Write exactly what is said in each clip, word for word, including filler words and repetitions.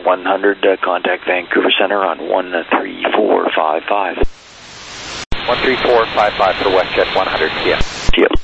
one hundred, uh, contact Vancouver Center on one three four five five. one three four five five for WestJet one hundred, see ya. See ya.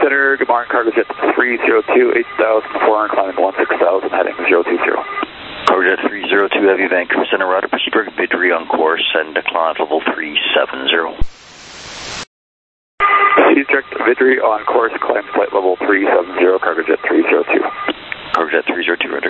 Center, good morning, cargo jet three zero two, eight thousand four hundred, climbing one six thousand, heading zero two zero. Cargo jet three zero two Heavy, Vancouver Center, route to proceed for Vidri on course and climb level three seven zero. Proceed direct to Vidri on course, climb flight level three seven zero, cargo jet three zero two. Cargo jet three zero two, render.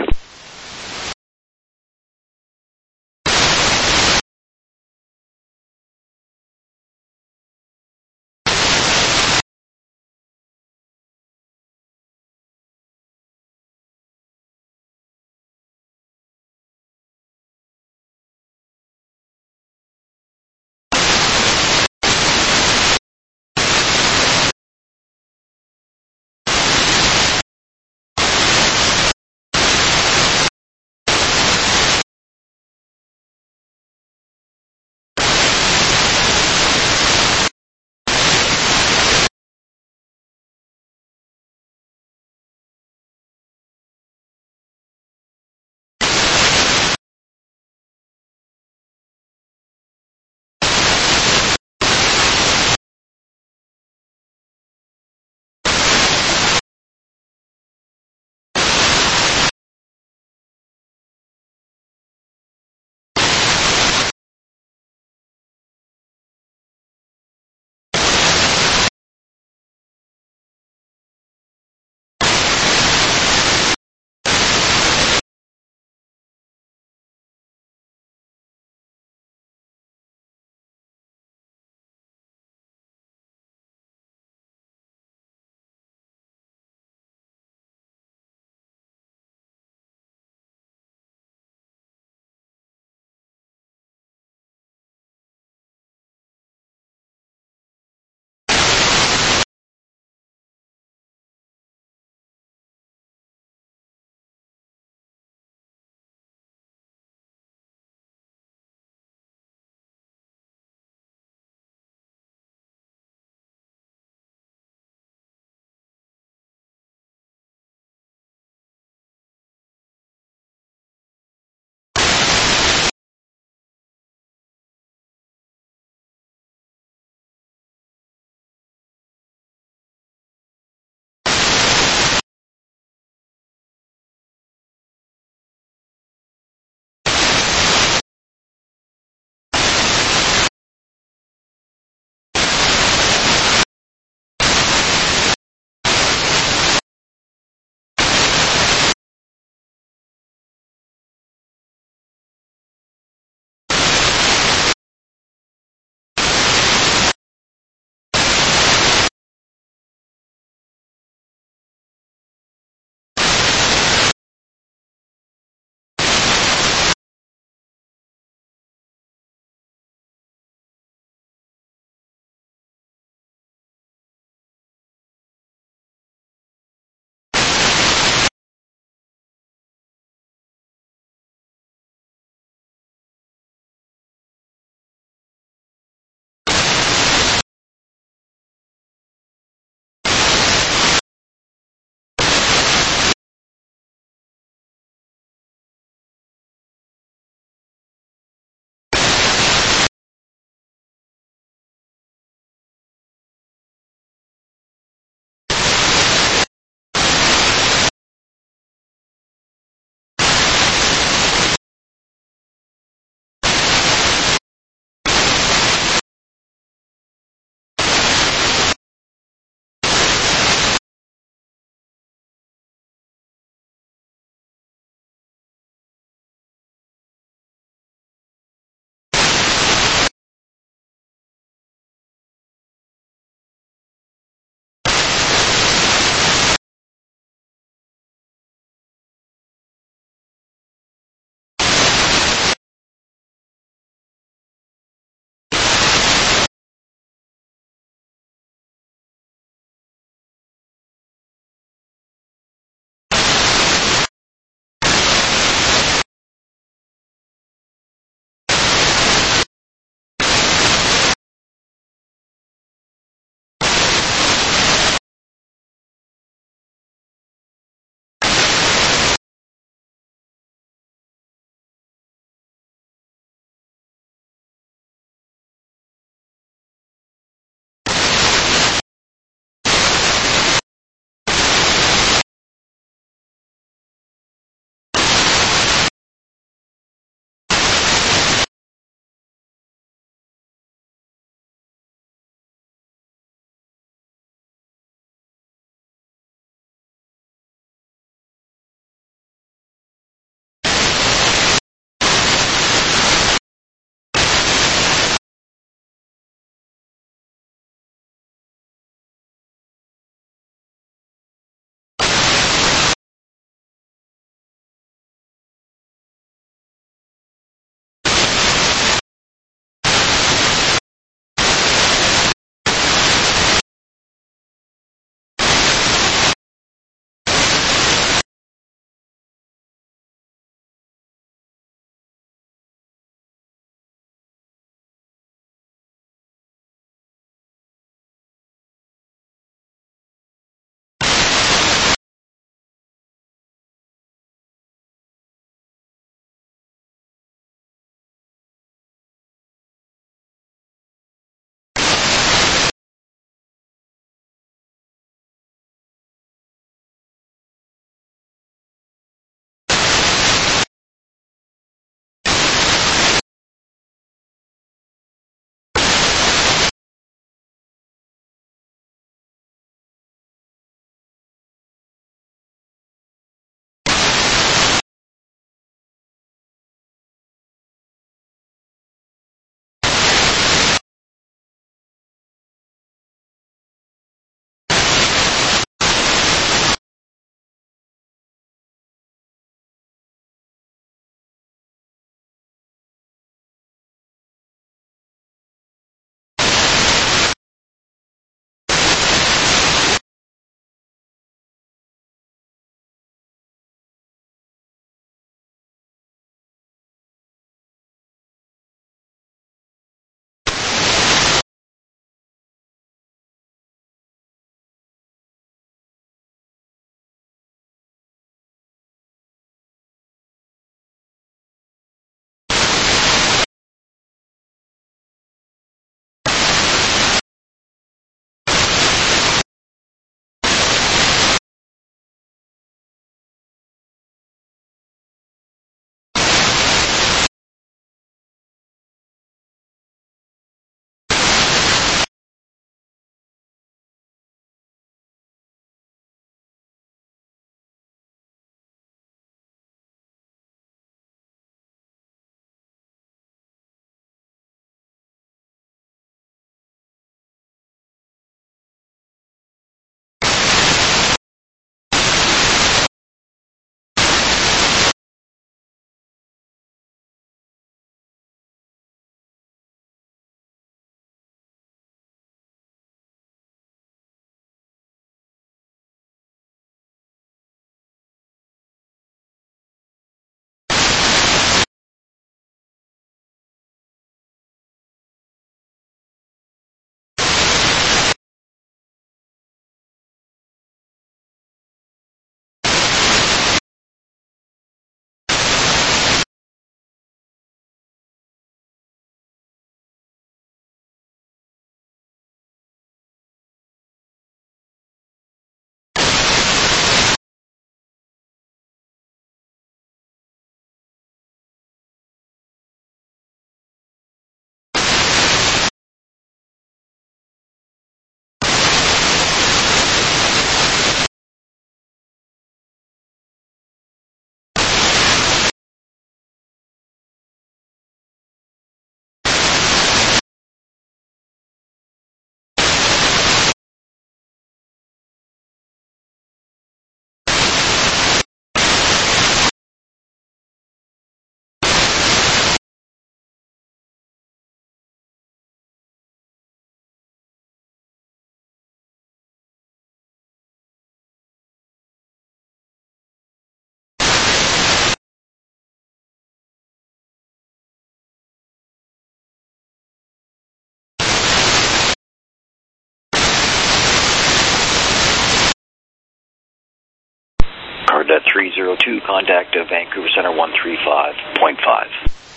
three zero two, contact uh, Vancouver Center one three five point five.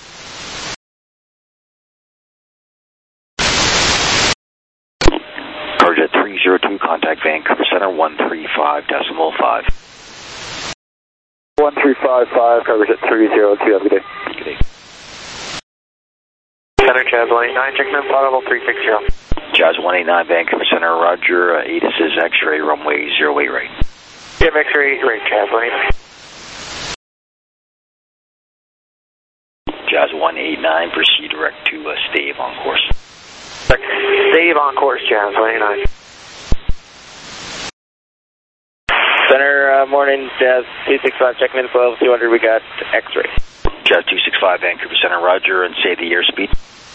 Carjet three zero two, contact Vancouver Center one three five decimal five. one three five five, Carjet three zero two, have a good day. Good day. Center Jazz one eight nine, checking in flight level three six zero. Jazz one eight nine, Vancouver Center, roger, uh, A T I S is X-ray, runway zero eight right. Yeah, X-ray right, Jazz one eight nine. Jazz one eight nine, proceed direct to uh, stave on course. Stave on course, Jazz one eight nine. Center, uh, morning, Jazz two six five, checking in for level two hundred, we got X-ray. Jazz two six five, Vancouver Center, roger, and say the airspeed.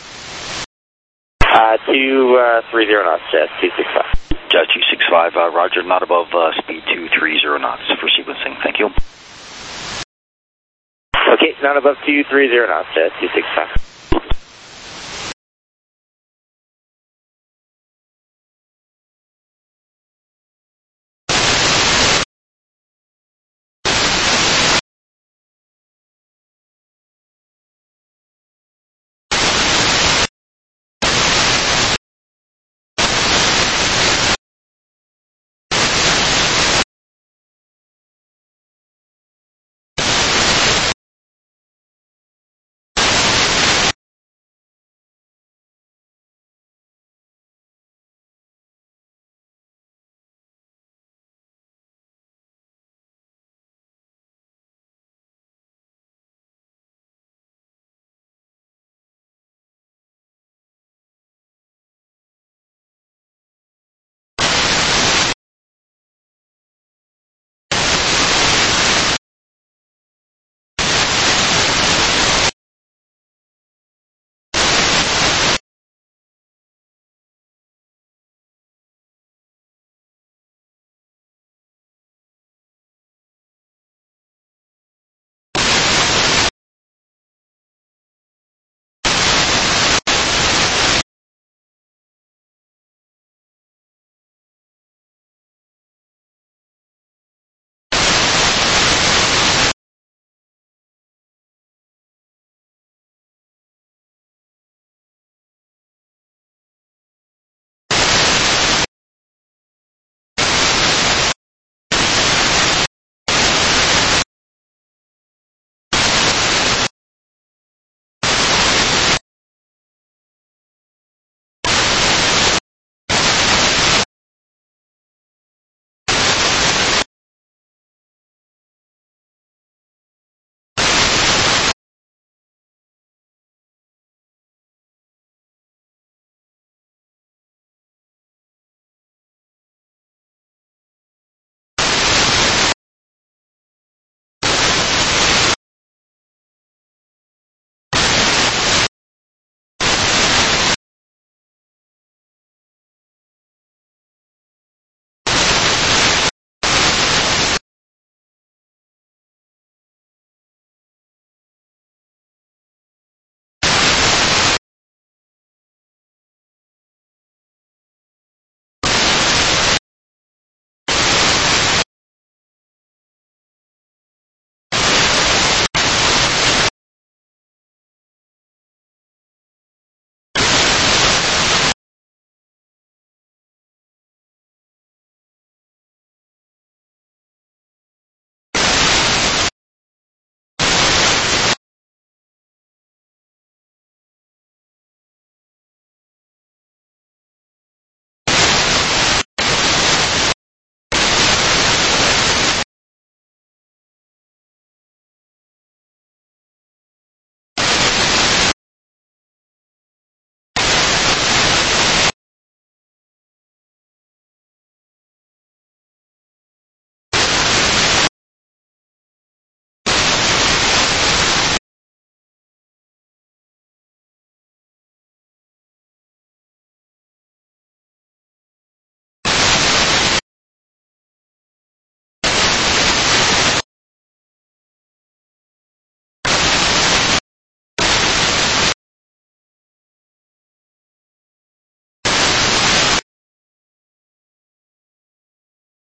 Uh, two, uh, three zero knots, Jazz two six five. Jazz two six five, uh, roger, not above uh, speed two three zero knots for sequencing, thank you. Okay, not above two three zero knots, Jazz two six five.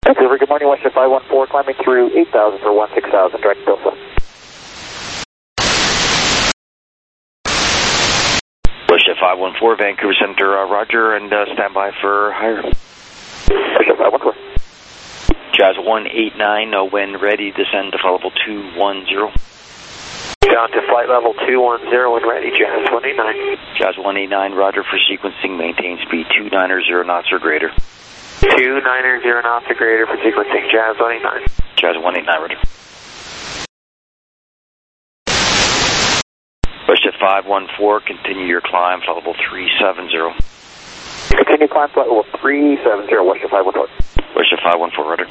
Silver, good morning, Westjet five one four, climbing through eight thousand for one six thousand, direct Tulsa. Westjet five one four, Vancouver Center, uh, Roger, and uh, stand by for higher. Westjet five one four. Jazz one eight nine, uh, when ready, descend to flight level two one zero. Down to flight level two one zero when ready, Jazz one eight nine. Jazz one eight nine, Roger, for sequencing, maintain speed two niner zero knots or greater. two niner zero knots or greater for sequencing, Jazz one eight nine. Jazz one eight nine, Roger. Westjet five one four, continue your climb, flight level three seven zero. Continue climb flight level three seven zero, Westjet five one four. Westjet five one four, Roger.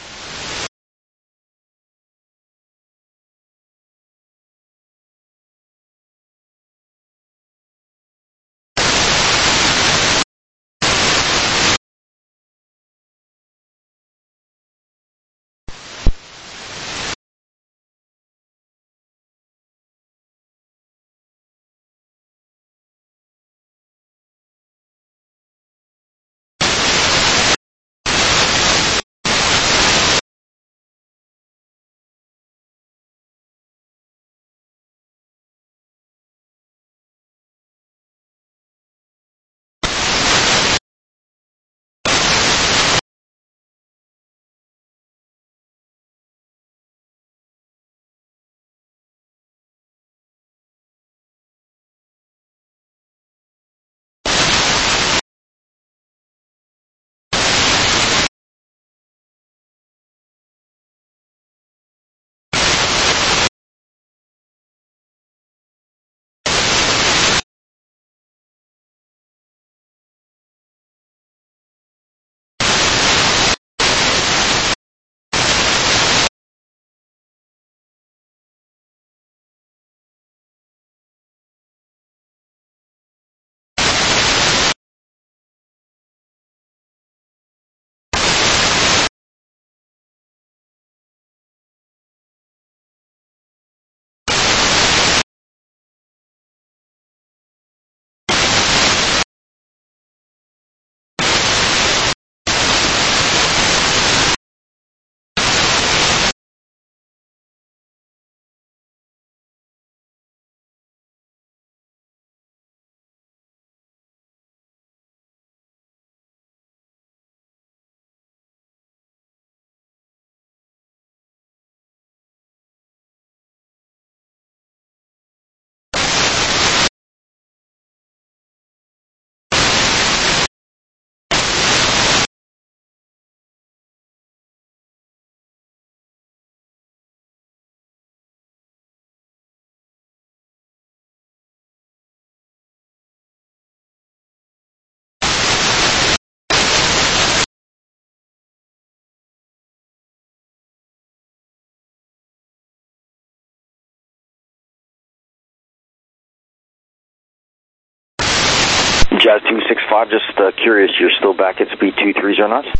Jazz two six five, just uh, curious, you're still back at speed two three zero knots?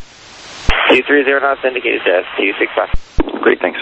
two three zero knots indicated, Jazz two six five. Great, thanks.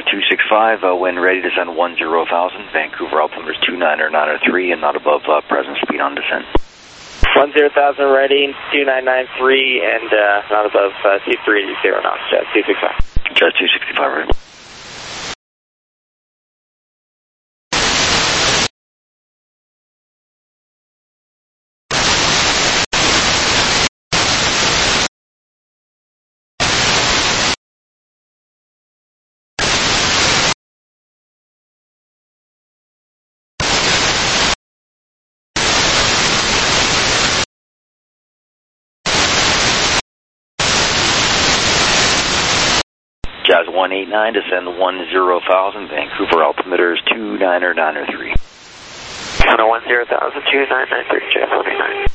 two six five, uh, when ready to send one zero thousand, Vancouver altimeter is two nine nine three and not above uh, present speed on descent. one zero thousand ready, two nine nine three, and uh, not above uh, two three zero knots, Jazz two six five. Jazz two sixty-five, right? Jazz one eight nine to send one zero thousand, Vancouver altimeter is two nine nine three. Center one zero thousand, two nine nine three, Jazz one eight nine.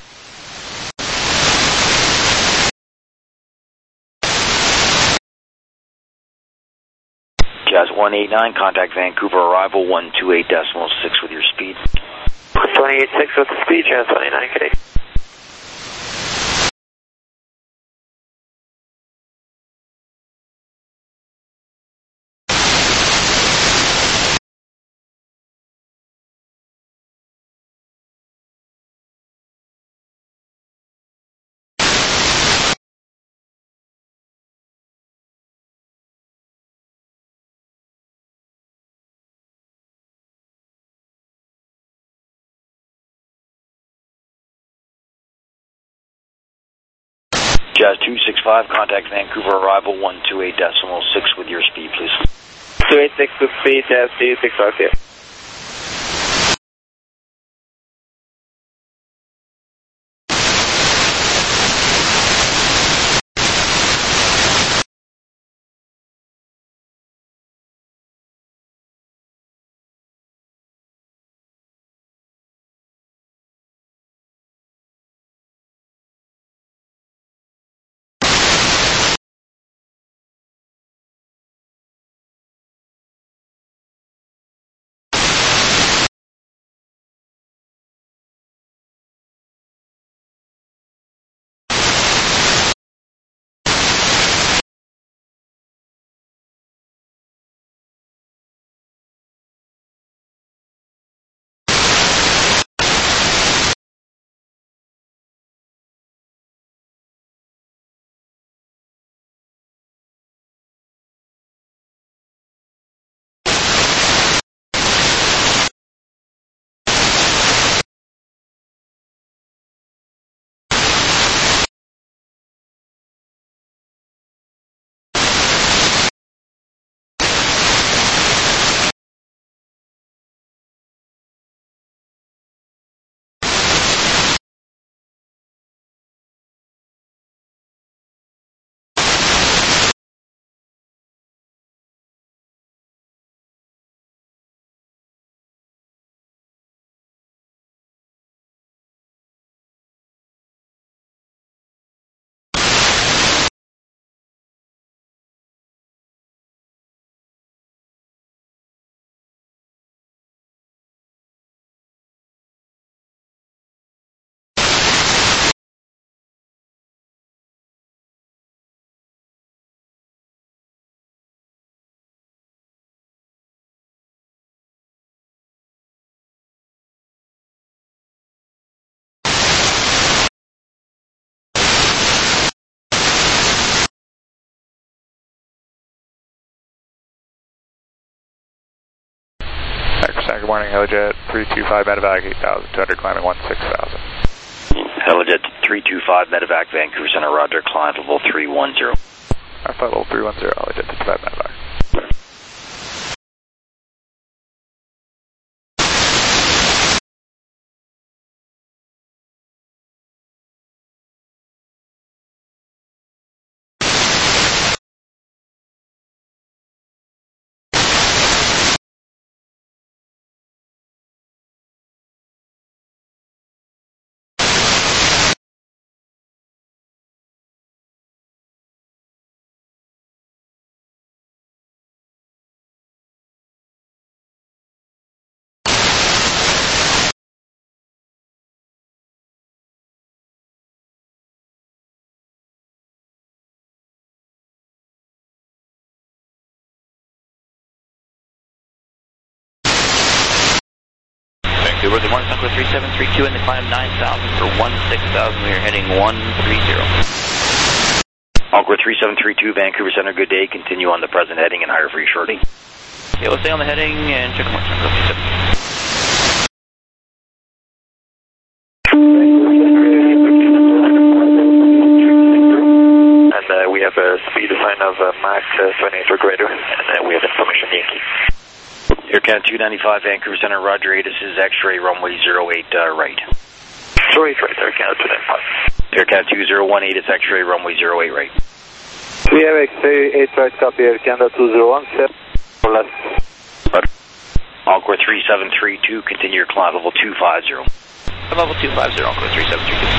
Jazz one eight nine, contact Vancouver arrival one two eight decimal six with your speed. one twenty-eight point six with the speed, Jazz one eight nine, good. Jazz two six five, contact Vancouver arrival one two eight decimal six with your speed, please. two eight six with speed, Jazz two six five here. Good morning, Helijet three two five medevac eight thousand two hundred, climbing one six thousand. Helijet three two five medevac Vancouver Center, roger, climb level three one zero. Our flight level three one zero, Helijet two two five medevac. Vancouver, good morning, Suncore three seven three two in the climb nine thousand for one six thousand. We are heading one three zero. Encore three seven three two, Vancouver Center, good day. Continue on the present heading and higher for you shortly. Okay, we'll stay on the heading and check mark, Suncore three seven three two. And uh, we have a speed sign of uh, Mach uh, seventy-eight or greater, and uh, we have information Yankee. Air Canada two ninety-five, Vancouver Center, Roger eight, this is X-ray runway zero eight uh, right. zero eight right, Air Canada two ninety-five. Air Canada two zero one eight, it's X-ray runway zero eight right. We have X-ray eight right, copy Air Canada two zero one, set or less. Encore three seven three two, continue your climb level two five zero. Level two five zero, Encore three seven three two.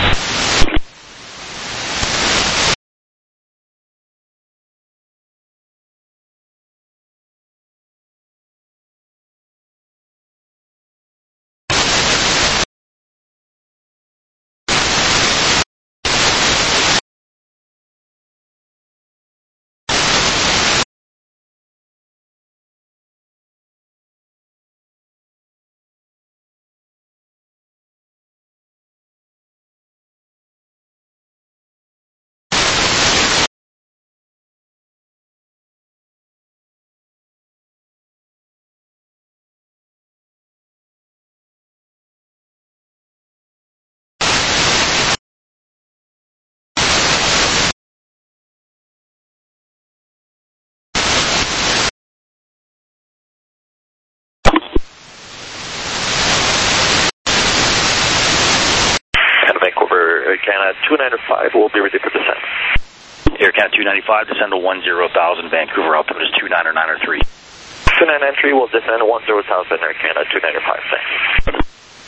Air Canada two ninety-five will be ready for descent. Air Canada two ninety-five, descend to one zero thousand, Vancouver, altitude is two nine nine three. two nine nine three will descend one zero thousand, Air Canada two ninety-five, thanks.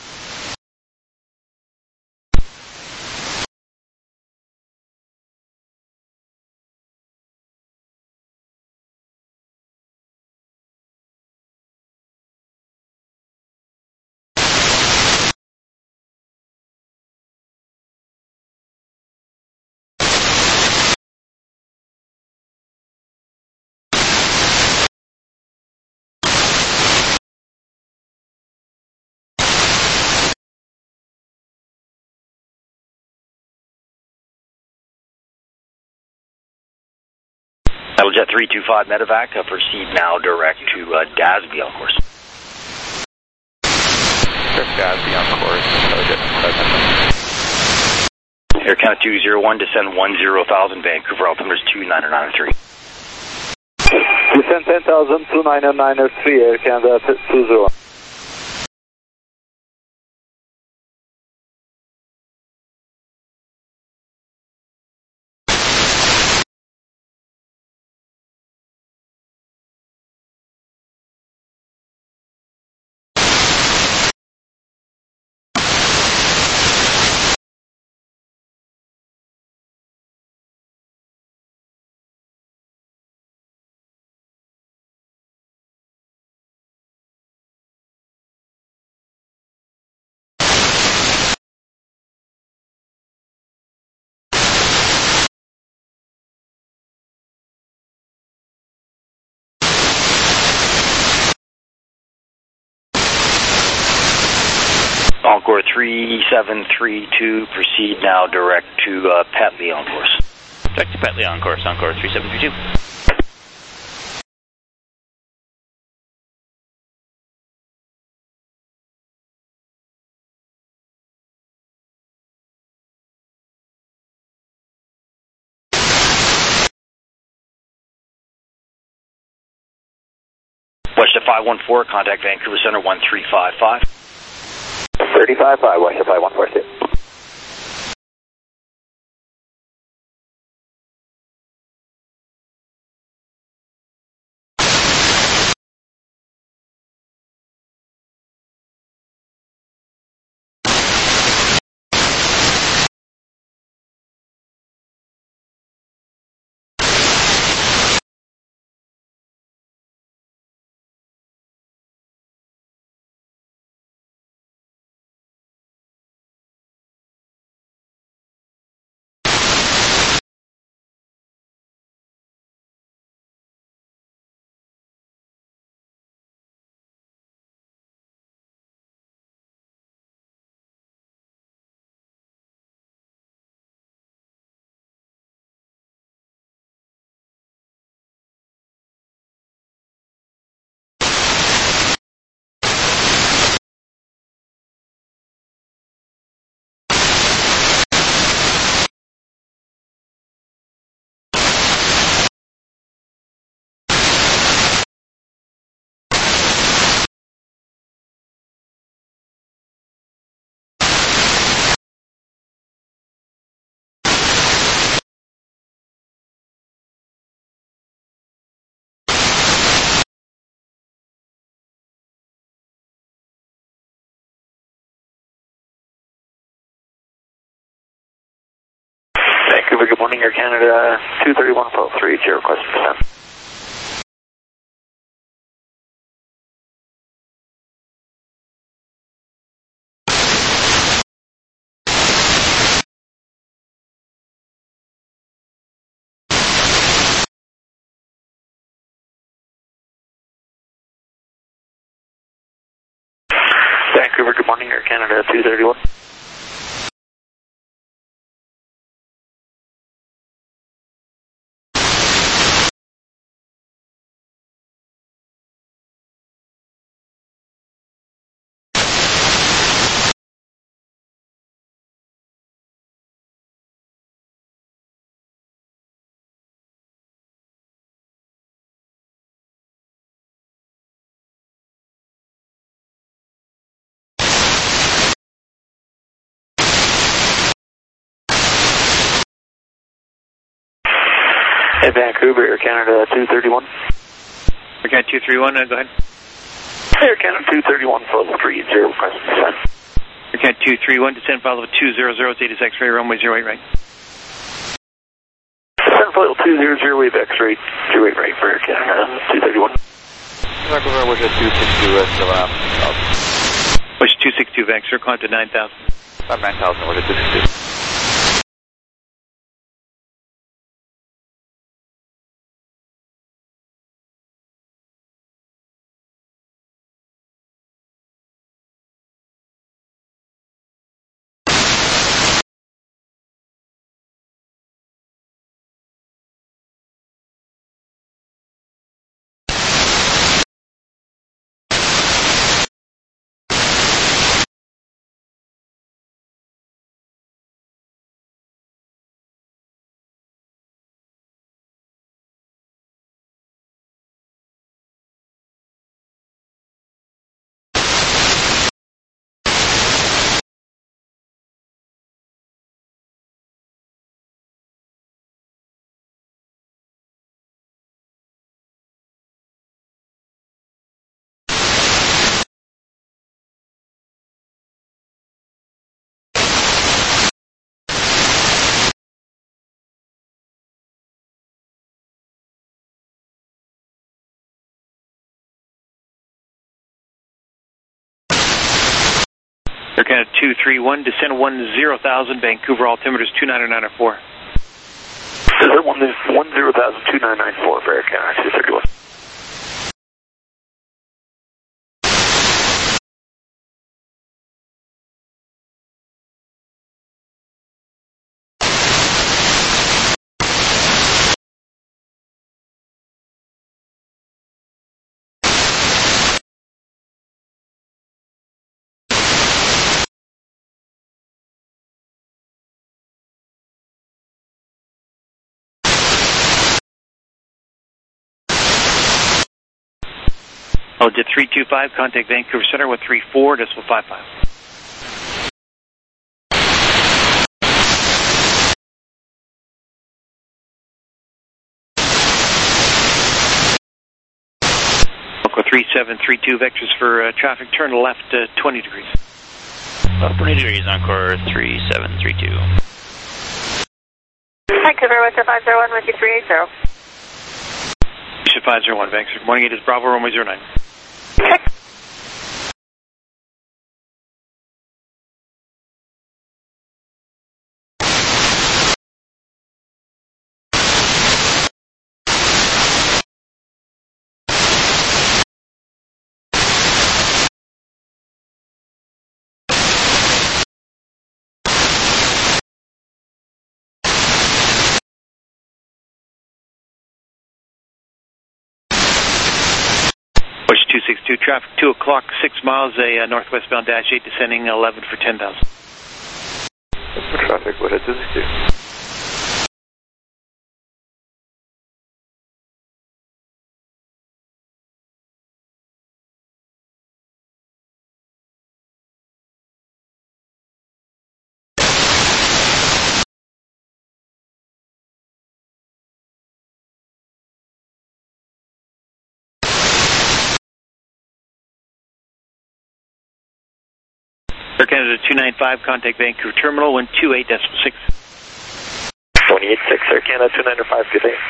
Metaljet three two five Medevac, uh, proceed now direct to uh, Dasby on course. Direct Dasby on course, Metaljet. Air Canada two zero one, descend one zero thousand, Vancouver, altitude is two nine nine three. Descend ten thousand, two nine nine three, Air Canada two zero one. Encore three seven three two, proceed now direct to uh, Petley on course. Direct to Petley on course, Encore three seven three two. West of five one four, contact Vancouver Center one three five five. thirty-five five, West of five one four two. morning, Air Canada two thirty-one, flow three eighty, request descent. Vancouver, good morning, Air Canada two thirty-one. Hey, Vancouver, Air Canada two thirty-one. Air Canada two thirty-one, uh, go ahead. Air Canada two thirty-one, flow three eighty, request descent. Air Canada two thirty-one, descend flight level two zero zero, Zeta X-ray, runway zero eight right. Descent flight level two zero zero, wave X-ray, zero eight right for Air Canada two thirty-one. Vancouver, wish at two six two, uh, still up. Wish two six two, Vancouver, climb to nine thousand. About nine thousand, wish at two six two. Air Canada two thirty-one, descend one zero thousand, Vancouver, altimeter is two nine nine four. Descent one zero thousand, two nine nine four for Air Canada two thirty-one. Oh, jet three two five, contact Vancouver Center with three four, decimal five five. Local three seven three two, vectors for uh, traffic, turn left uh, twenty degrees. Uh, twenty degrees, Encore three seven three two. Vancouver, Western five zero one, with you three eighty. Mission five zero one, Vancouver. Morning, it is Bravo, runway zero nine. Okay. Bush two six two, traffic two o'clock, six miles, a uh, northwestbound dash eight, descending eleven for ten thousand. For traffic, what at two six two. Air Canada two nine five, contact Vancouver Terminal, one two eight decimal six. twenty-eight six, Air Canada two nine five, good day.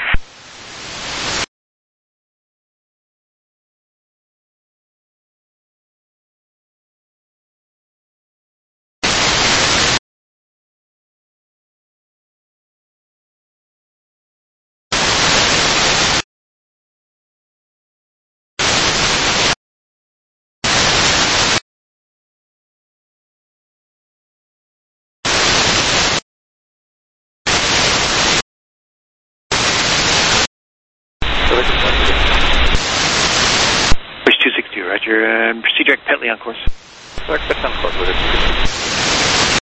Push two six two, roger. Um, proceed direct Petley on course. Direct Petley on course, roger.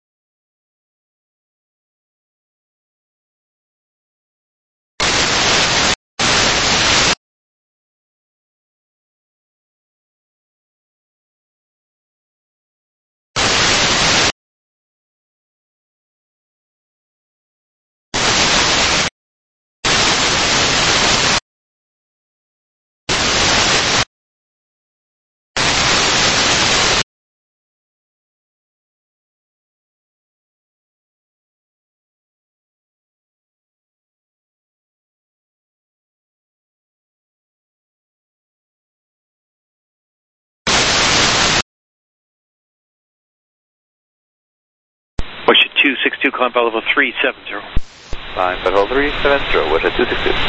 Push it two six two, climb level three seven zero. Climb level three seven zero, watch it two six two.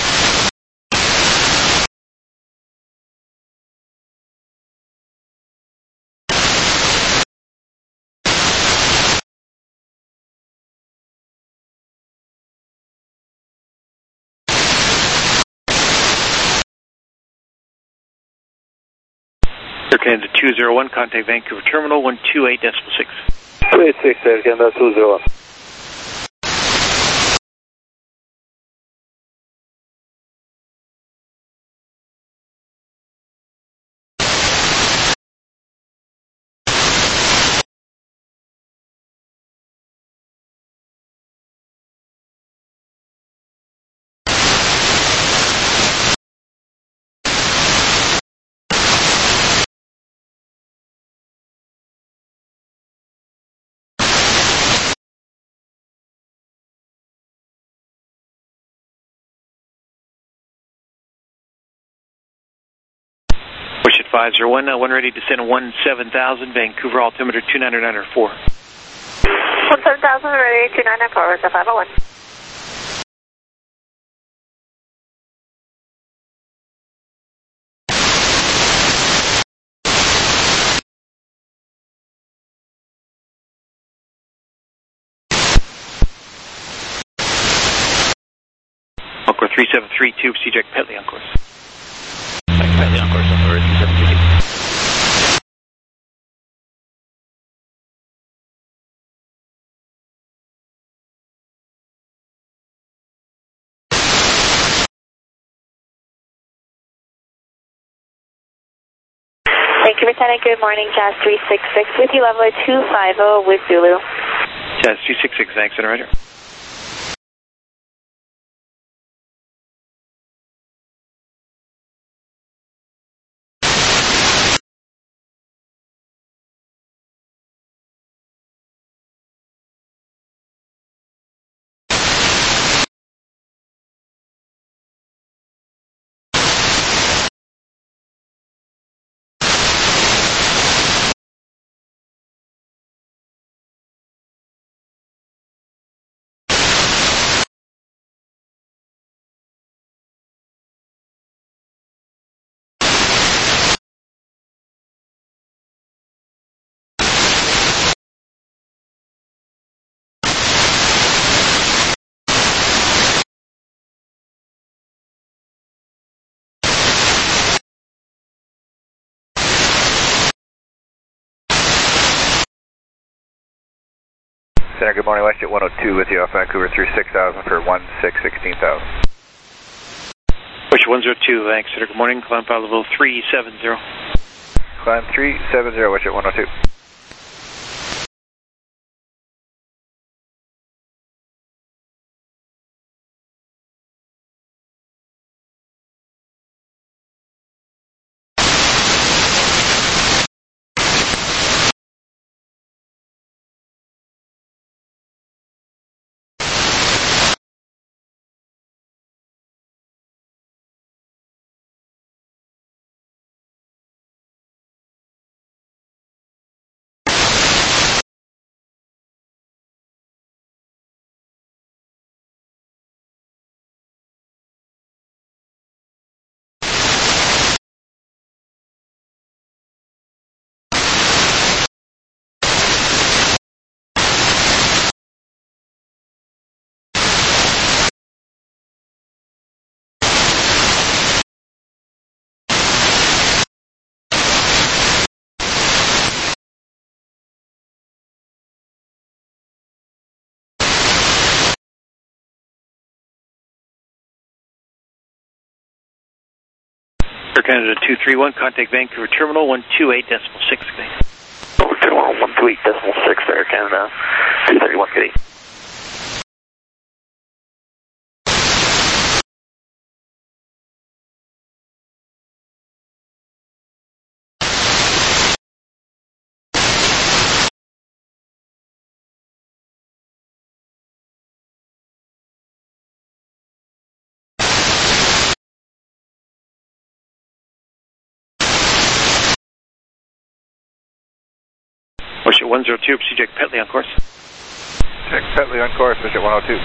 Air Canada two zero one, contact Vancouver Terminal one two eight decimal six. two eight six, Air Canada two zero one. Push it five zero one, uh, one ready to descend one seven thousand, Vancouver altimeter two nine nine four. one seven thousand, ready, two nine nine four, it's a five oh one. Encore three seven three two, proceed direct Petley on course. Petley on course, over three seven three two. Thank you, Lieutenant. Good morning, Jazz three six six with you, level two five zero with Zulu. Jazz two six six, thanks, Center Roger. Center, good morning, WestJet one oh two with you off Vancouver through six thousand for one six sixteen thousand. Push one zero two, thanks, Center. Good morning, climb level three seven zero. Climb three seven zero, WestJet one oh two. Air Canada two three one, contact Vancouver Terminal one two eight decimal six. Over Terminal one two eight decimal six, Air Canada two three one, good day. Bush at one zero two, proceed Jack Petley on course. Jack Petley on course, Bush at one oh two.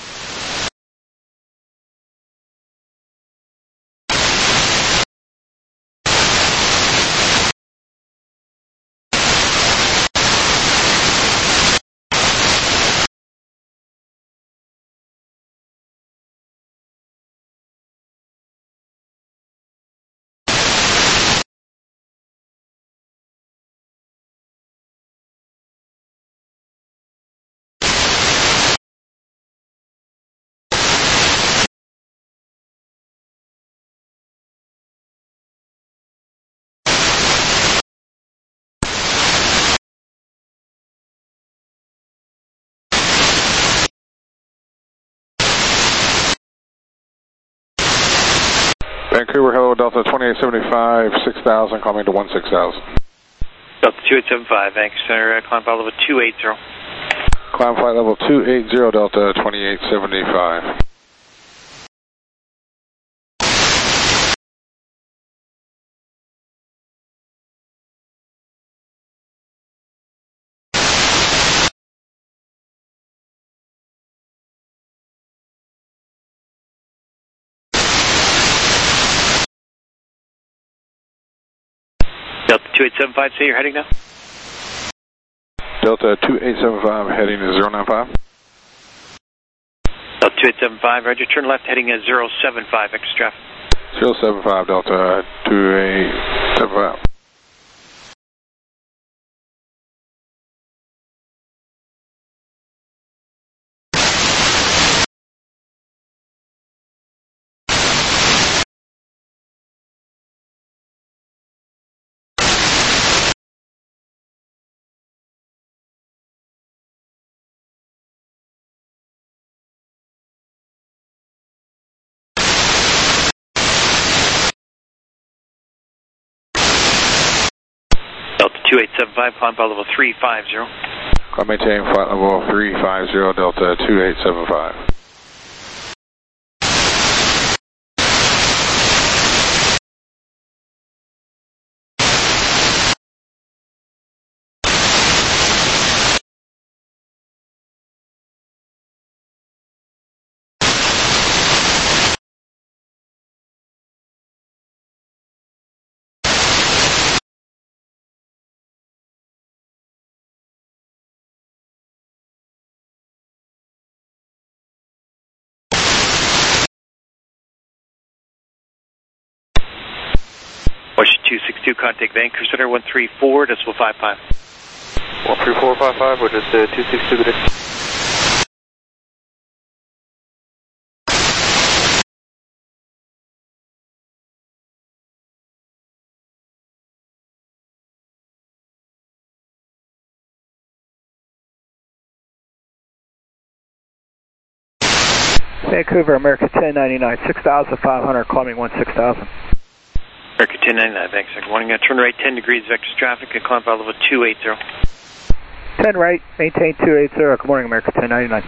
Vancouver, hello, Delta twenty-eight seventy-five, six thousand, call me to one six thousand. Delta two eight seven five, Vancouver Center, uh, climb flight level two eight zero. Climb flight level two eight zero, Delta twenty-eight seventy-five. Delta two eight seven five, say you're heading now? Delta two eight seven five, heading to zero nine five. Delta two eight seven five, roger, turn left heading at zero seven five, extra traffic. zero seven five, Delta two eight seven five. Delta two eight seven five, climb flight level three five zero. I'll maintain flight level three five zero, Delta two eight seven five. Washington two six two, contact Vancouver Center one three four decimal five five. one three four five five, we're just uh, two six two, good day. Vancouver, America ten ninety-nine, six thousand five hundred, climbing one six thousand. America ten ninety-nine, thanks. Good morning. Uh, turn right ten degrees, vector traffic, and climb flight level two eight zero. ten right, maintain two eight zero. Good morning, America ten ninety-nine.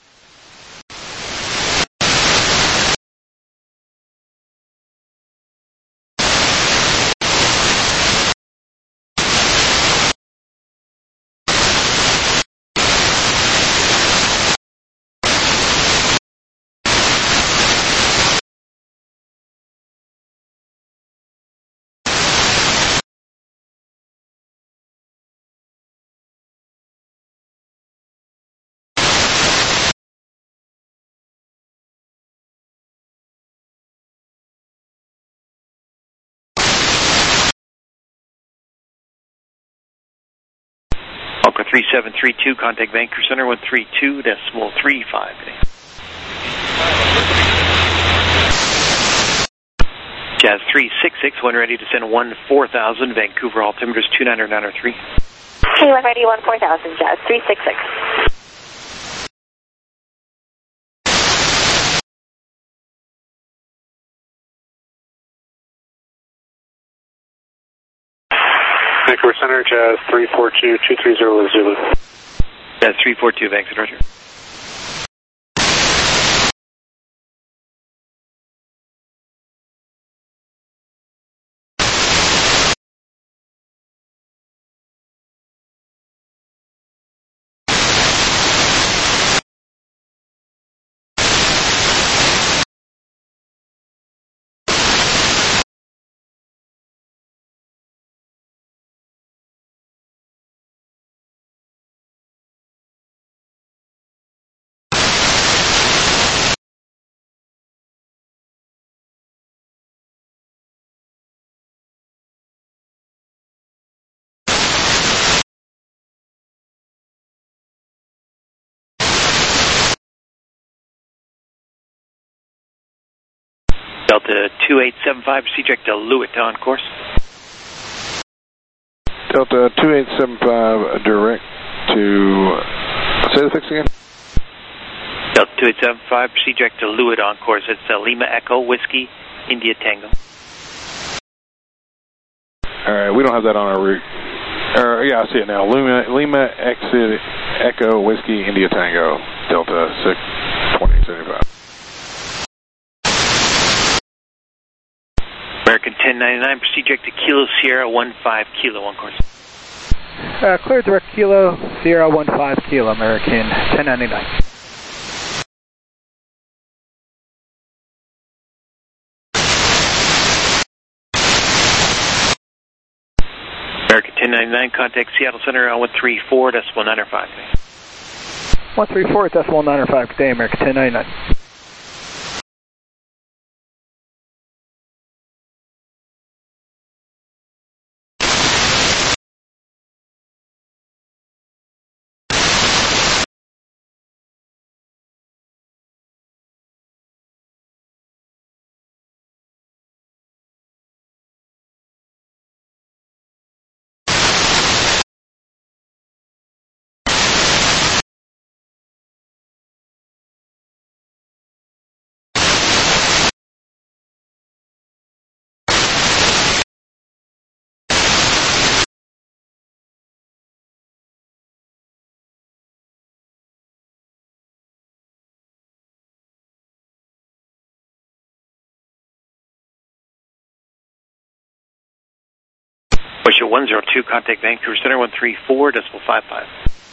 Alpha three seven three two, contact Vancouver Center one three two decimal three five. Jazz three six six, when ready to send one four thousand, Vancouver altimeter is two nine zero nine zero three. Okay, when ready, one four thousand, Jazz three six six. Vancouver Center, Jazz three four two, two three zero Zulu. Jazz three four two, Vancouver, Roger. Delta two eight seven five, proceed direct to Lewitt on course. Delta two eight seven five, direct to, say the six again? Delta two eight seven five, proceed direct to Lewitt on course. It's uh, Lima Echo, Whiskey, India Tango. Alright, we don't have that on our route. Uh, yeah, I see it now. Lima, Lima exit, Echo, Whiskey, India Tango, Delta six twenty seventy-five. American ten ninety-nine, proceed direct to Kilo Sierra one five Kilo on course. Uh, clear direct Kilo Sierra one five Kilo, American ten ninety-nine. American ten ninety-nine, contact Seattle Center on one three four decimal nine five. one three four decimal nine five, good day, American ten ninety-nine. Bushel one zero two, contact Vancouver Center one three four decimal five five.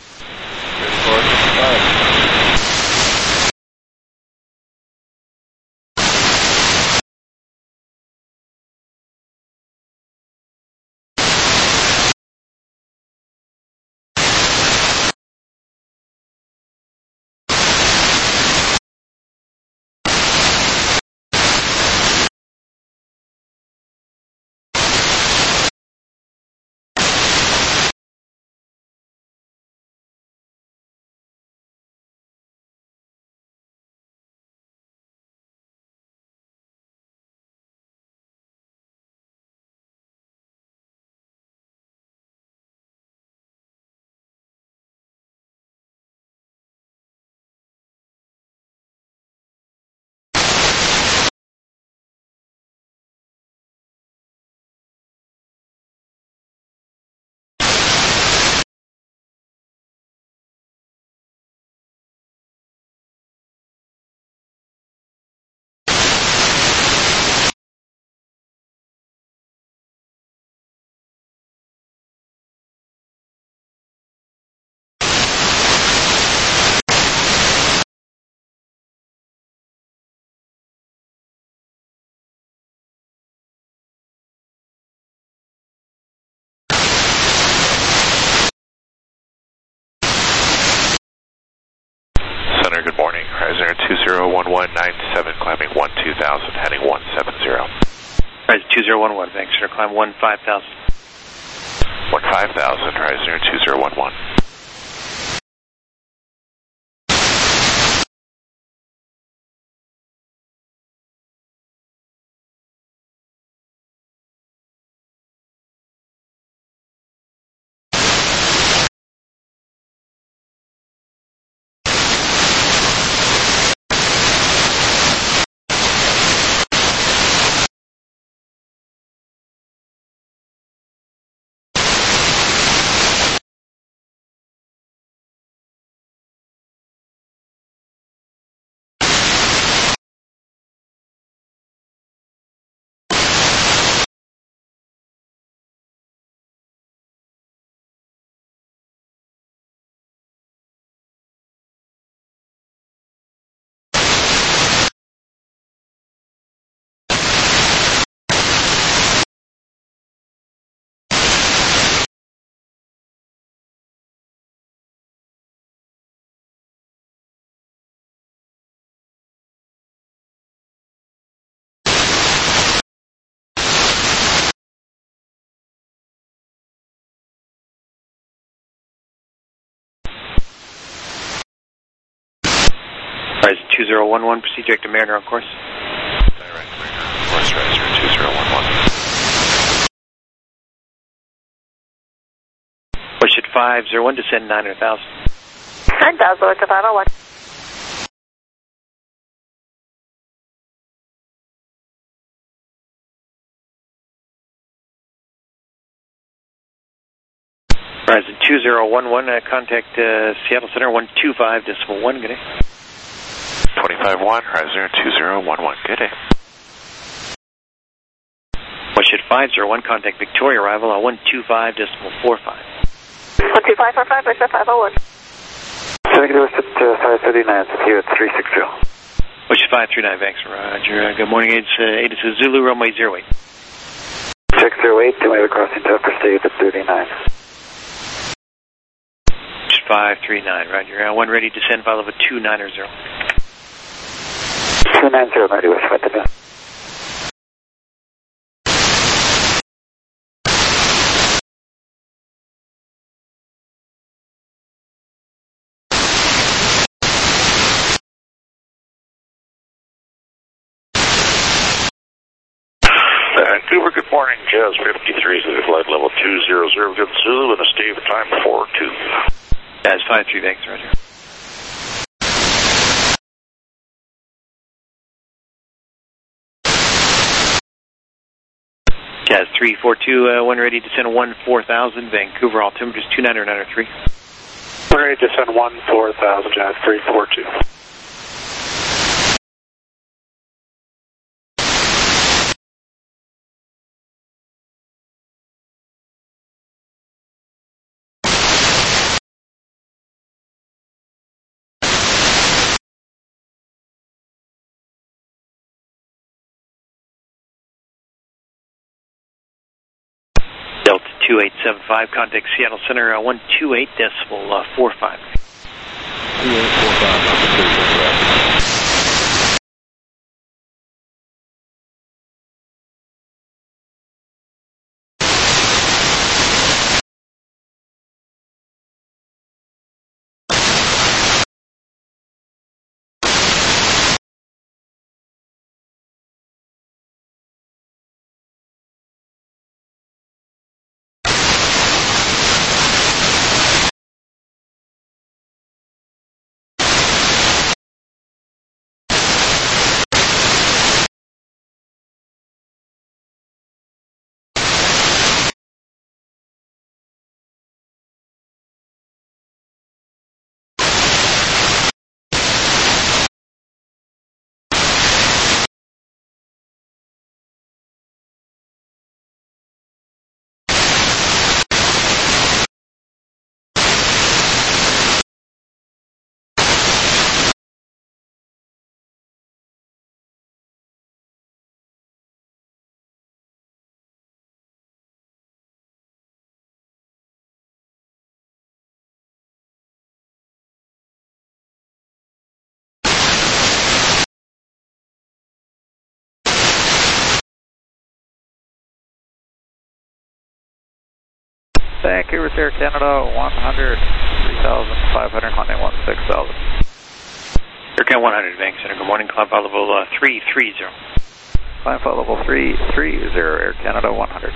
Center, good morning. Horizon two zero one one nine seven, climbing one two thousand, heading one seven zero. Horizon two zero one one, Vancouver, climb one five thousand. one five thousand, Horizon two zero one one. two zero one one, proceed direct to Mariner on course. Direct Mariner on course, Riser two zero one one. Push at five zero one, descend nine hundred thousand. nine thousand to five oh one. Horizon two zero one one, uh, contact uh, Seattle Center one two five decimal one, good day. twenty-five one, Horizon two zero one one, good day. Push at five zero one, contact Victoria arrival on one two five decimal four five. one two five four five, Riser five oh one. Second to uh, five thirty-nine, here at three six zero. Push at five three nine, thanks, Roger. Uh, good morning, it's uh, Ada Zulu, runway zero eight. six zero eight, two way crossing to upper state at thirty-nine. five three nine, Roger. Uh, one ready, descend, file level two nine zero. two nine zero, ready, West Flight to Vancouver, good morning, Jazz fifty-three, so flight level two zero zero, good Zulu, and a stay of time four two. Jazz five three, thanks, Roger. Jazz three four two, uh, one ready, descend one four thousand, Vancouver, altimeters two nine nine three. One ready, descend one four thousand, Jazz three four two. Delta two eight seven five, contact Seattle Center uh, one two eight decimal uh, four five. two eight four five, number three, Vancouver, Sierra Canada, one hundred, three thousand five hundred, Honda one six thousand. Air Canada one hundred, Vanc Center, good morning, climb file level uh, three three zero. Climb file level three three zero, Air Canada one hundred.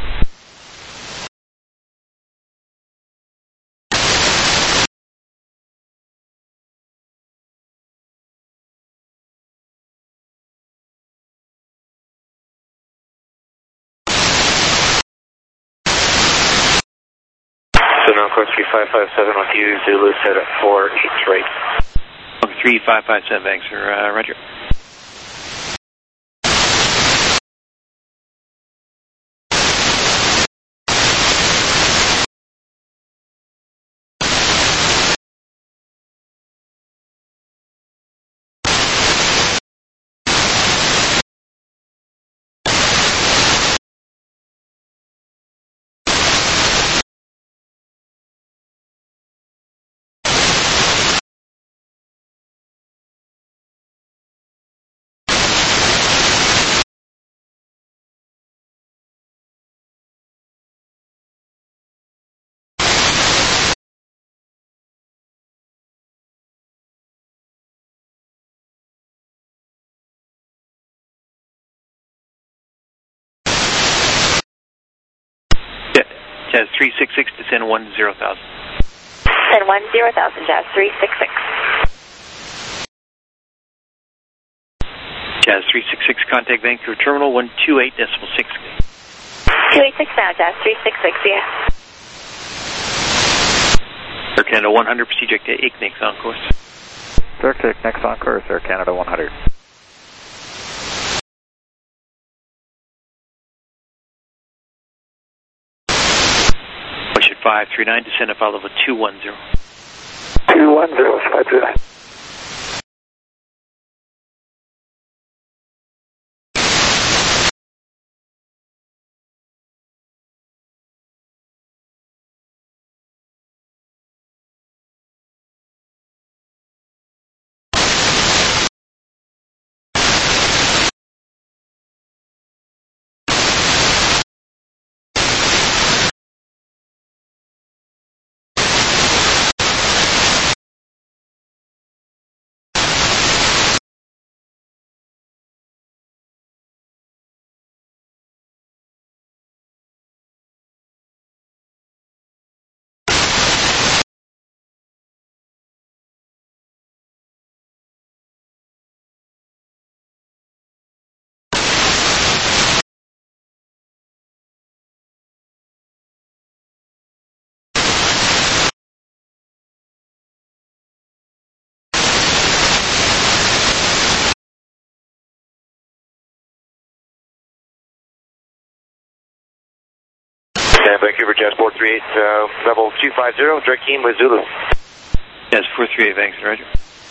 So now course three five five seven with you, Zulu set at four eight right. Okay, three five five seven, thanks, sir, uh, Roger. Jazz three six six, descend one zero thousand. Descend one zero thousand, Jazz three six six. Jazz three six six, contact Vancouver Terminal one two eight decimal six. two eight six now, Jazz three six six, yeah. Air Canada one hundred, proceed direct to Ignix on course. Direct to Ignix on course, Air Canada one hundred. Push at five three nine, descend at follow with two one zero. two one zero, five three nine. And Vancouver Jazz four three eight, uh, level two five zero, direct team with Zulu. Jazz four three eight, thanks, Roger.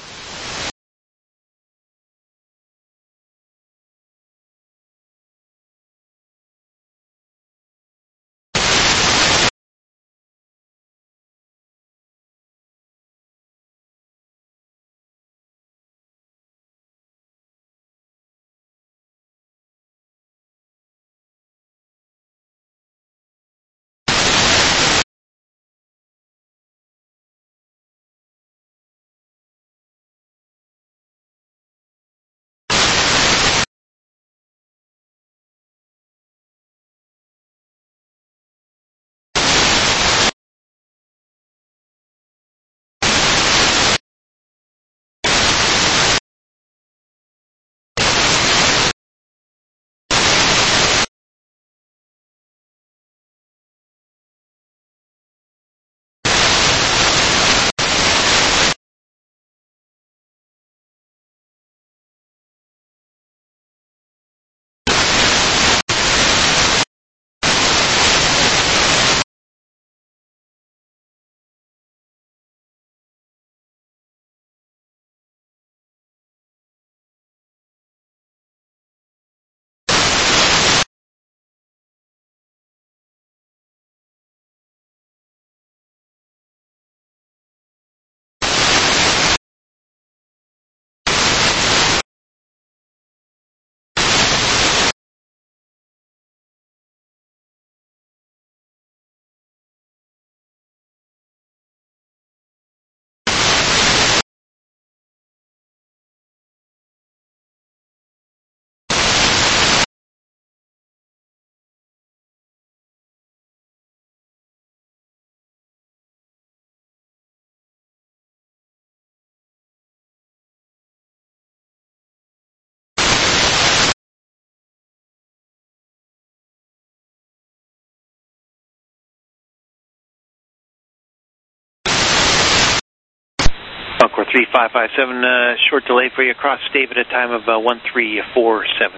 Encore three five five seven, uh, short delay for you across Dave at a time of uh, one three four seven.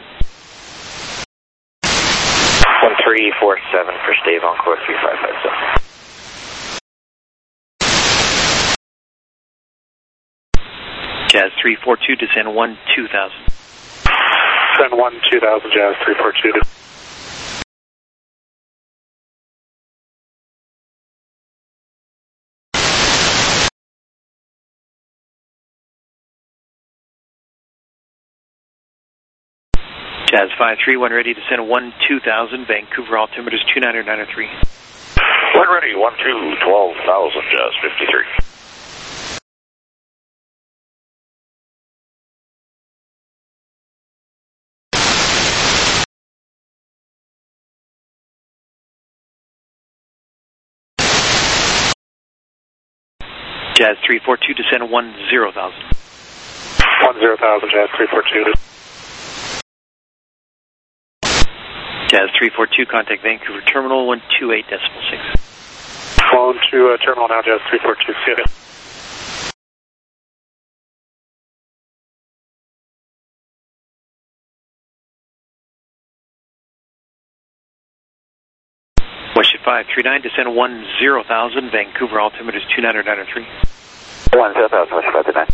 one three four seven for Dave, Encore three five five seven. Jazz three four two, descend one two thousand. Descend one two thousand, Jazz three four two. Jazz five three one, ready to send one two thousand, Vancouver altimeter is two nine nine three. One ready, one two, twelve thousand, Jazz fifty-three. Jazz three four two, descend one zero thousand. one zero thousand, Jazz three four two. Jazz three four two, contact Vancouver Terminal one two eight decimal six. Phone to uh, terminal now, Jazz three four two, see you. Westjet five three nine, descend one zero thousand, Vancouver altimeter is two nine nine three. one zero thousand, Westjet five three nine.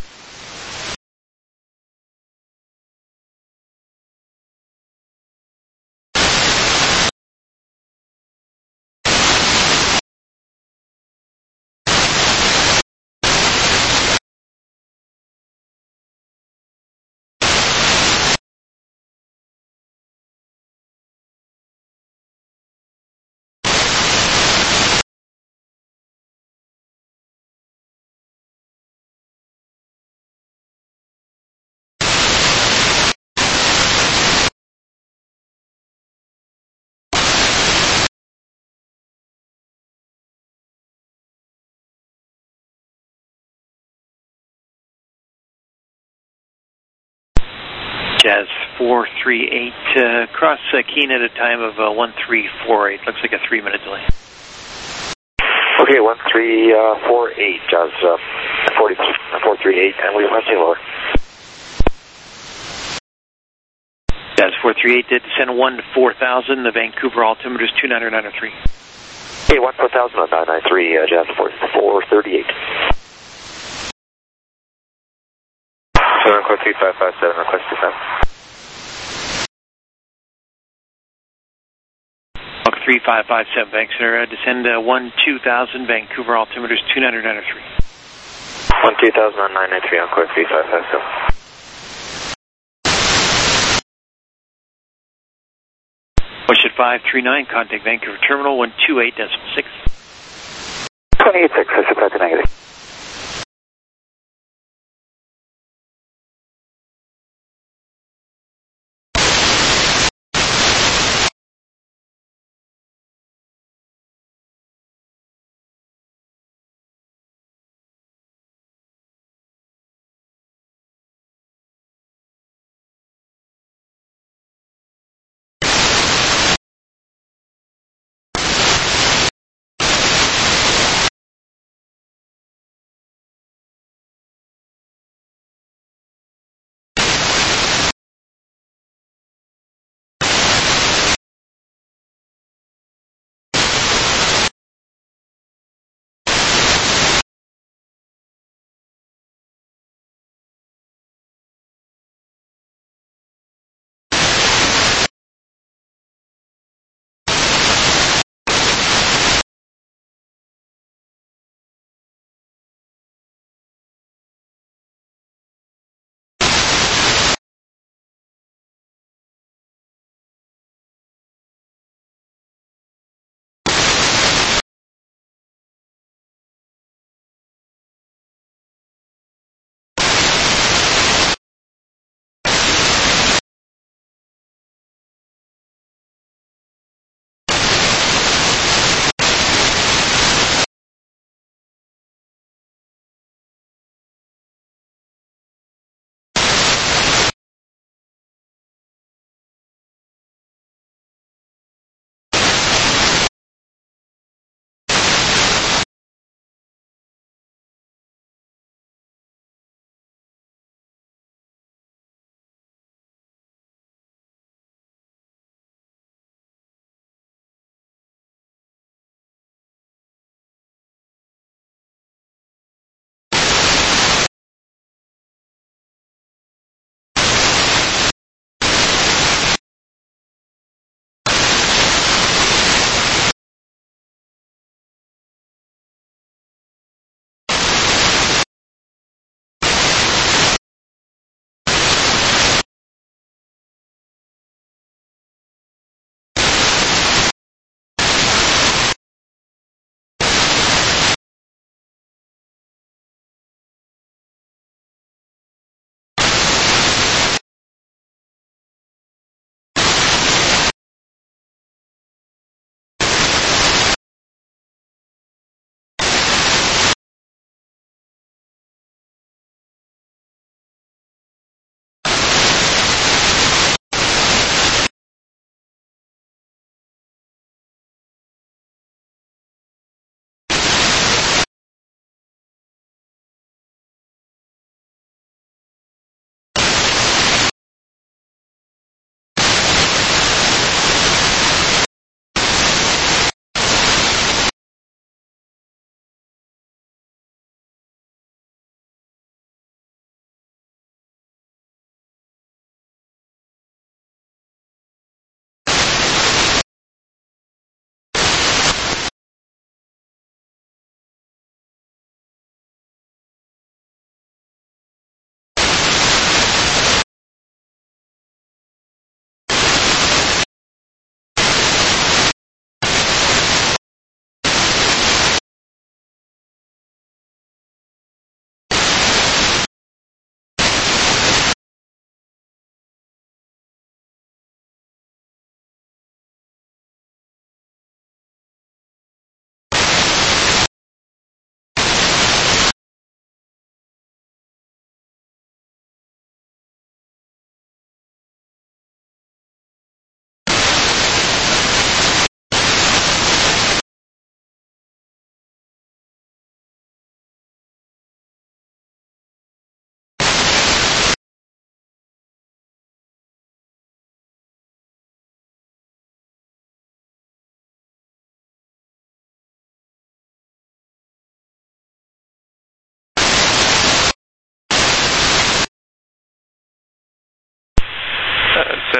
Jazz four three eight, uh, cross uh, Keene at a time of uh, one three four eight. Looks like a three minute delay. Okay, one three four eight, Jazz uh, four three eight, and we're pressing lower. Jazz four three eight, did descend one to four thousand, the Vancouver altimeter is two nine nine three. Okay, one four thousand on nine nine three, uh, Jazz four thirty-eight. So request three five five seven, request two five. three five five seven, Bank Center, uh, descend uh, one two thousand, Vancouver altimeter is two nine nine three. one two thousand on nine nine three, on course three five five seven. Westjet five three nine, contact Vancouver Terminal one two eight decimal six. twenty-eight six, Westjet five to negative.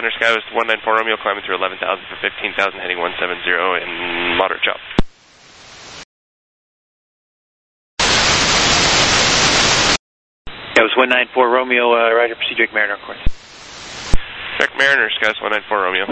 Center, Skywest one nine four Romeo, climbing through eleven thousand for fifteen thousand, heading one seven zero in moderate chop. That was one nine four Romeo, uh, Roger, proceed direct Mariner on course. Direct Mariner, Skywest one nine four Romeo.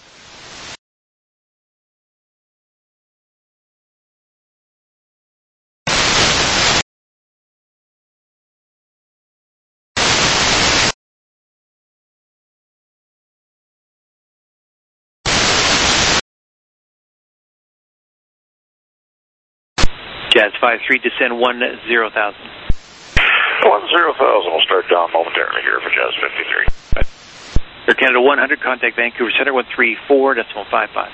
Jazz five three, descend one zero thousand. one zero thousand will start down momentarily here for Jazz fifty-three. Air Canada one hundred, contact Vancouver Center, one three four decimal five five.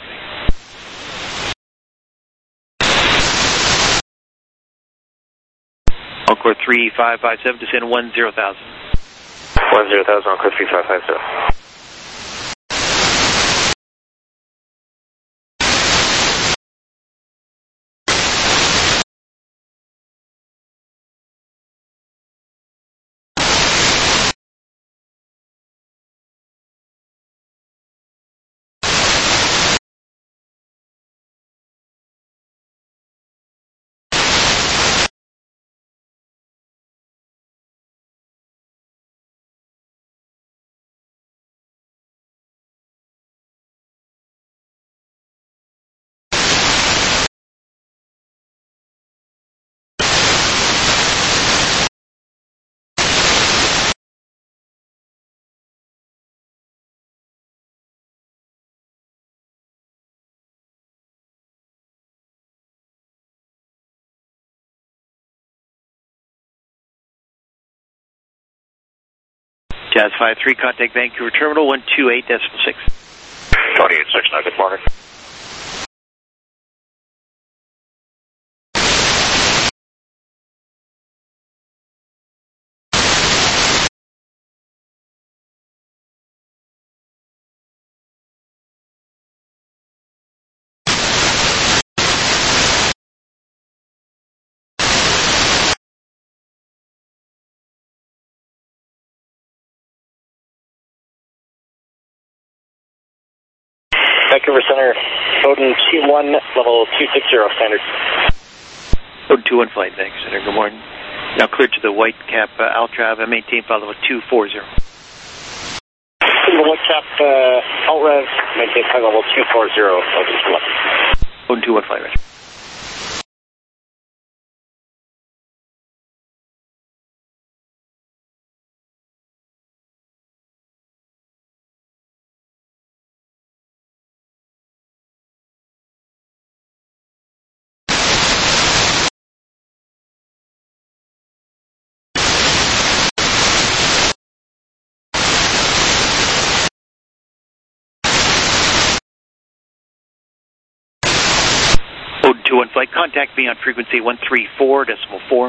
Encore three five five seven, descend one zero thousand. one zero thousand, Encore three five five seven. Jazz five three, contact Vancouver Terminal, one two eight decimal six. twenty-eight six nine, good morning. Vancouver Center, Bowden two one, level two six zero, standard. Bowden two one flight, thanks, Center, good morning. Now cleared to the Whitecap uh, Altrav, and maintain flight level two four zero. To the Whitecap uh, Altrav, maintain flight level two four zero, Bowden two one. Bowden two one flight, Roger. Bowden two one flight, contact me on frequency one three four decimal four.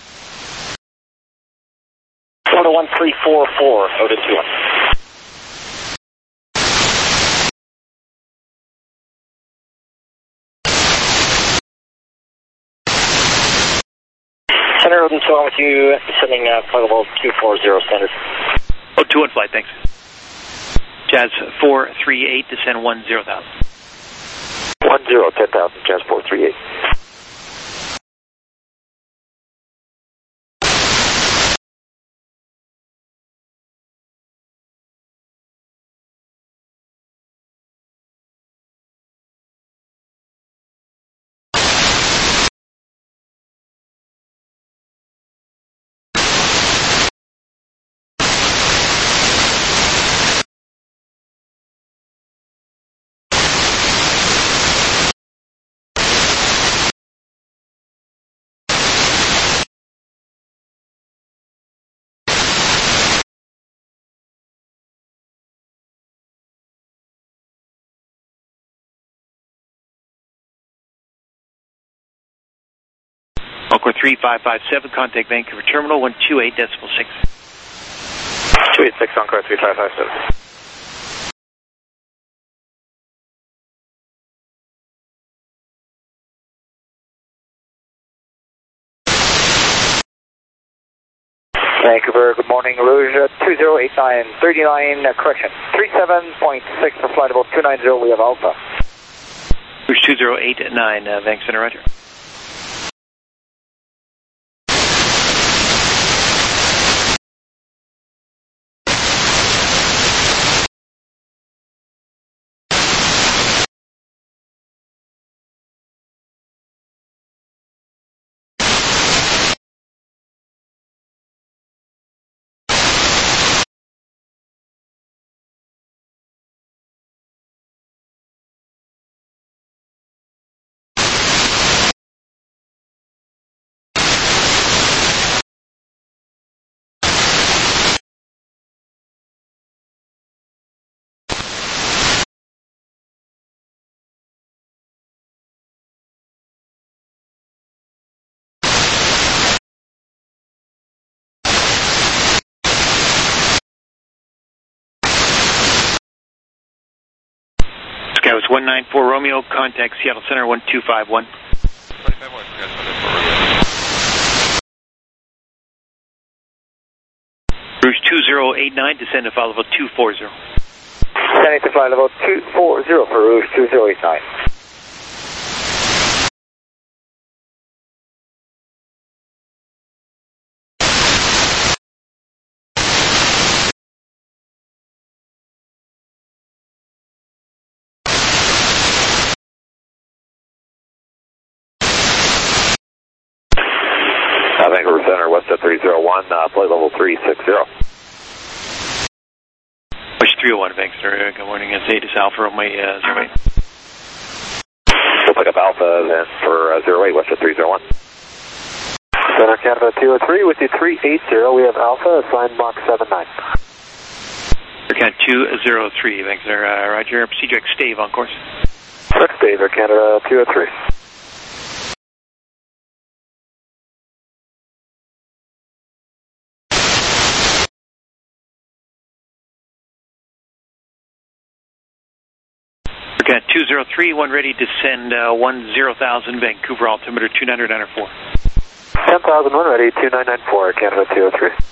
Florida one three four four, Bowden two one. Center, Bowden two one with you, sending uh, flight level two four zero, standard. Oh, two one flight, thanks. Jazz four three eight, descend one zero thousand. one zero, ten thousand, Jazz four three eight. Encore three five five seven, contact Vancouver Terminal, one two eight decimal six. two eight six, Encore three five five seven. Vancouver, good morning, Rouge, uh, two zero eight nine, thirty-nine, uh, correction, thirty-seven point six for flight level two nine zero, we have Alpha. Rouge two zero eight nine, uh, Vanc Center, roger. Sky was one nine four Romeo, contact Seattle Center one two five one. twenty-five one, Sky one nine four Romeo. Rouge two zero eight nine, descend to flight level two four zero. Descending to flight level two four zero for Rouge two zero eight nine. Uh, Vancouver Center, West at three zero one, uh, flight level three six zero. Push three oh one, Vanc Center, good morning, it's eight, it's Alpha Romeo, uh, zero eight. We'll pick up Alpha then for uh, zero eight, West at three zero one. Center Canada two oh three with you three eight zero, we have Alpha, assigned Mach seven nine. Air two zero three, Vanc Center, uh, roger, proceed direct stave on course. Direct stave, Air Canada two oh three. Air two zero three, one ready, descend uh, one zero thousand, Vancouver altimeter two nine nine four. ten thousand one ready, two nine nine four, Air Canada two oh three.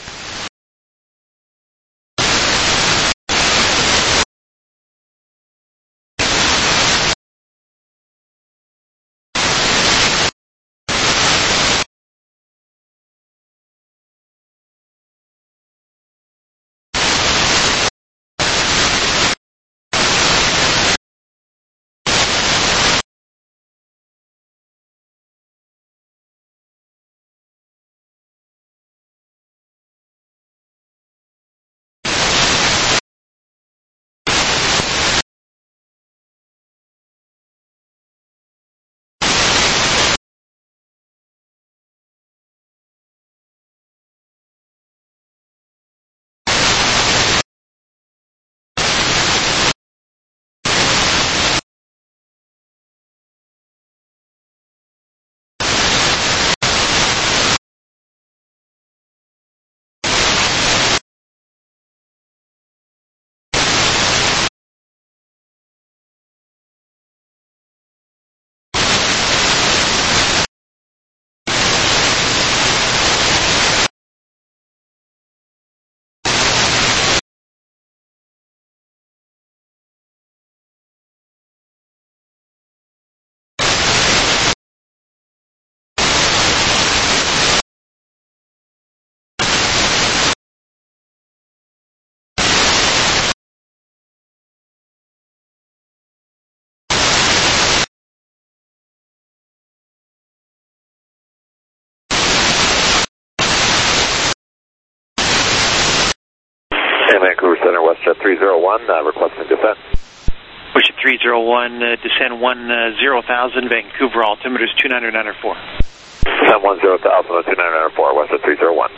And Vancouver Center, West at three zero one, uh, requesting descent. Push at three zero one, uh, descend one zero thousand, Vancouver altimeter is two nine nine four. Descend one zero thousand, two nine nine four, West at three zero one.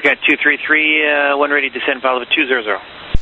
Aircat two three three, uh, one ready, descend, follow with two zero zero.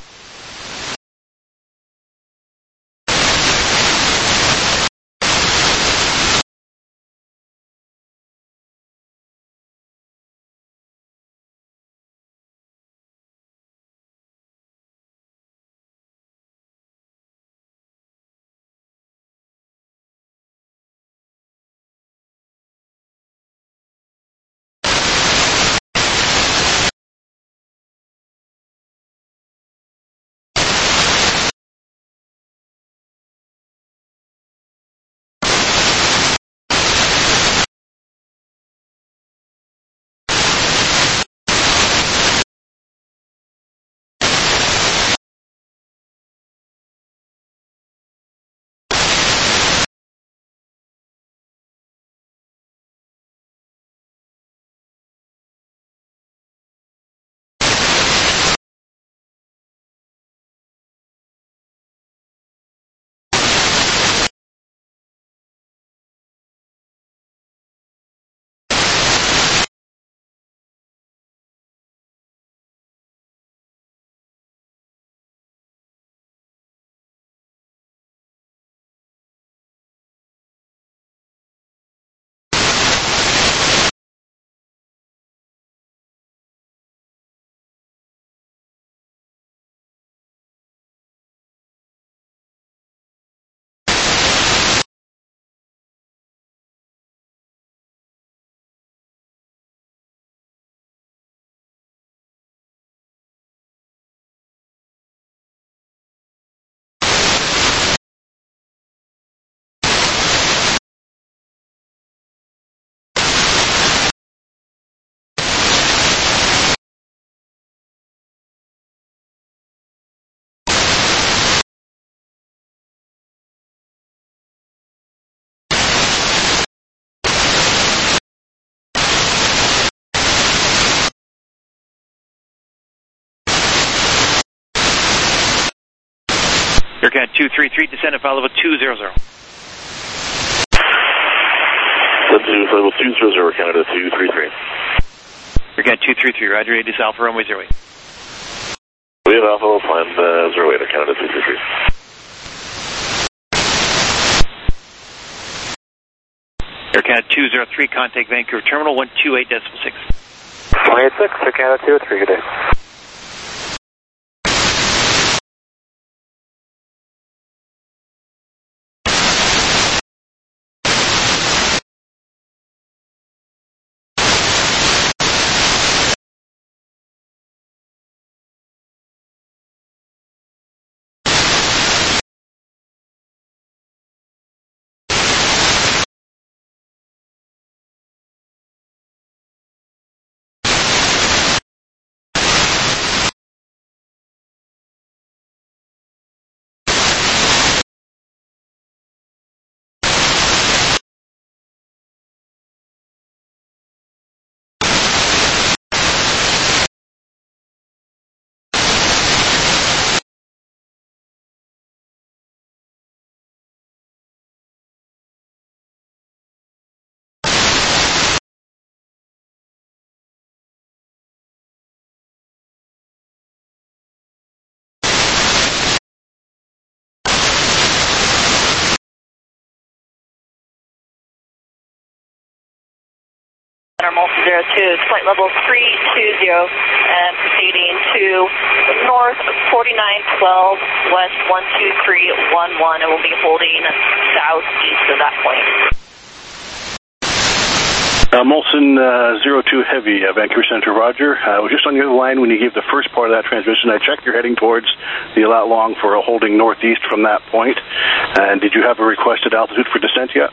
Aircat two three three, descend and follow with two zero zero. Descend to level two zero zero, Canada two three three. Aircat two three three, roger, it is Alpha runway zero eight. We have Alpha, plan uh, zero eight, Canada two three three. Aircat two zero three, contact Vancouver Terminal one two eight decimal six. one eight six, Canada two three, good day. Molson zero two, flight level three two zero, and proceeding to north forty-nine twelve, west one two three one one, and we'll be holding southeast of that point. Uh, Molson uh, zero two Heavy, uh, Vancouver Center, roger. I was just on the other line when you gave the first part of that transmission. I checked you're heading towards the Lat Long for a holding northeast from that point. And did you have a requested altitude for descent yet?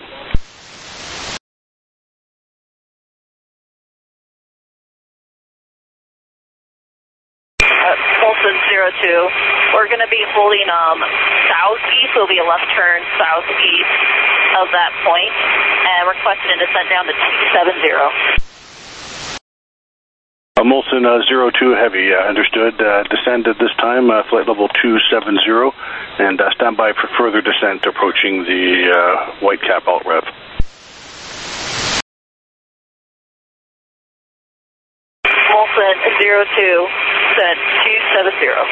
zero two. We're going to be holding um, southeast, so it'll be a left turn southeast of that point, and requesting a descent down to two seven zero. Uh, Molson uh, zero two Heavy, uh, understood. Uh, descend at this time, uh, flight level two seven zero, and uh, stand by for further descent approaching the uh, Whitecap alt rev. Molson Molson zero two, set two seven zero.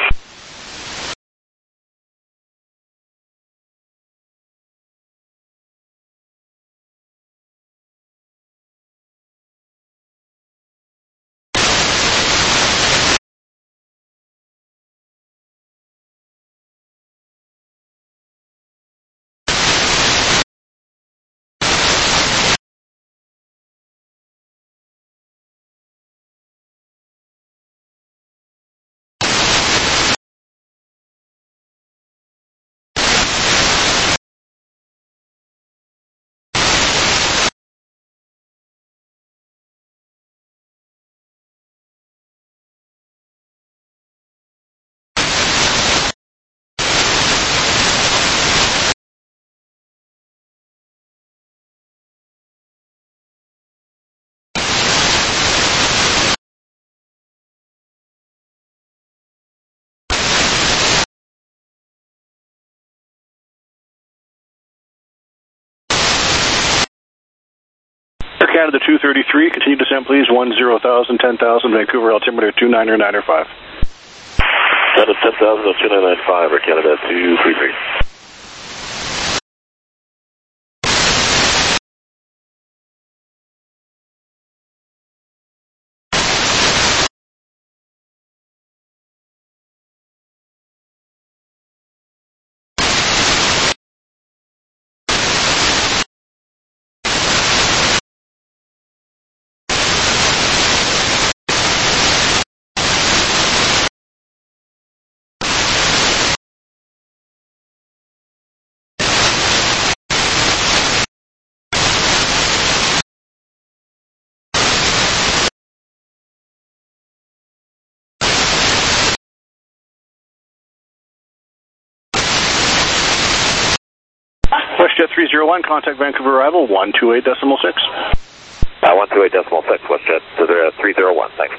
Air Canada two thirty-three, continue descent please, one zero thousand, ten thousand, Vancouver altimeter two nine nine five. Canada ten thousand, two nine nine five, Air Canada two thirty-three. WestJet three zero one, contact Vancouver arrival, one two eight decimal six. Uh, one two eight decimal six, WestJet to the three zero one, thanks.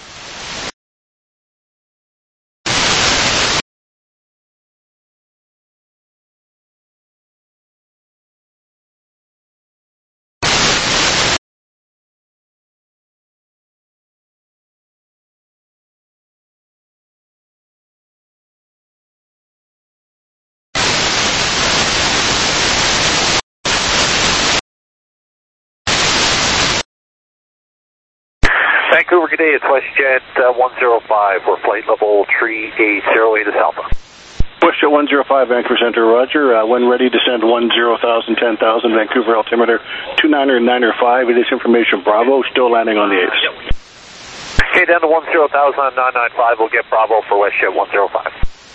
Vancouver, good day, it's WestJet uh, one zero five, we're flight level three eight zero eight is Alpha. WestJet one zero five, Vancouver Center, roger. Uh, when ready, descend one zero thousand, ten thousand, Vancouver altimeter two nine nine five. It is information Bravo, still landing on the eighth. Okay, down to one zero thousand, nine nine five, we'll get Bravo for WestJet one zero five.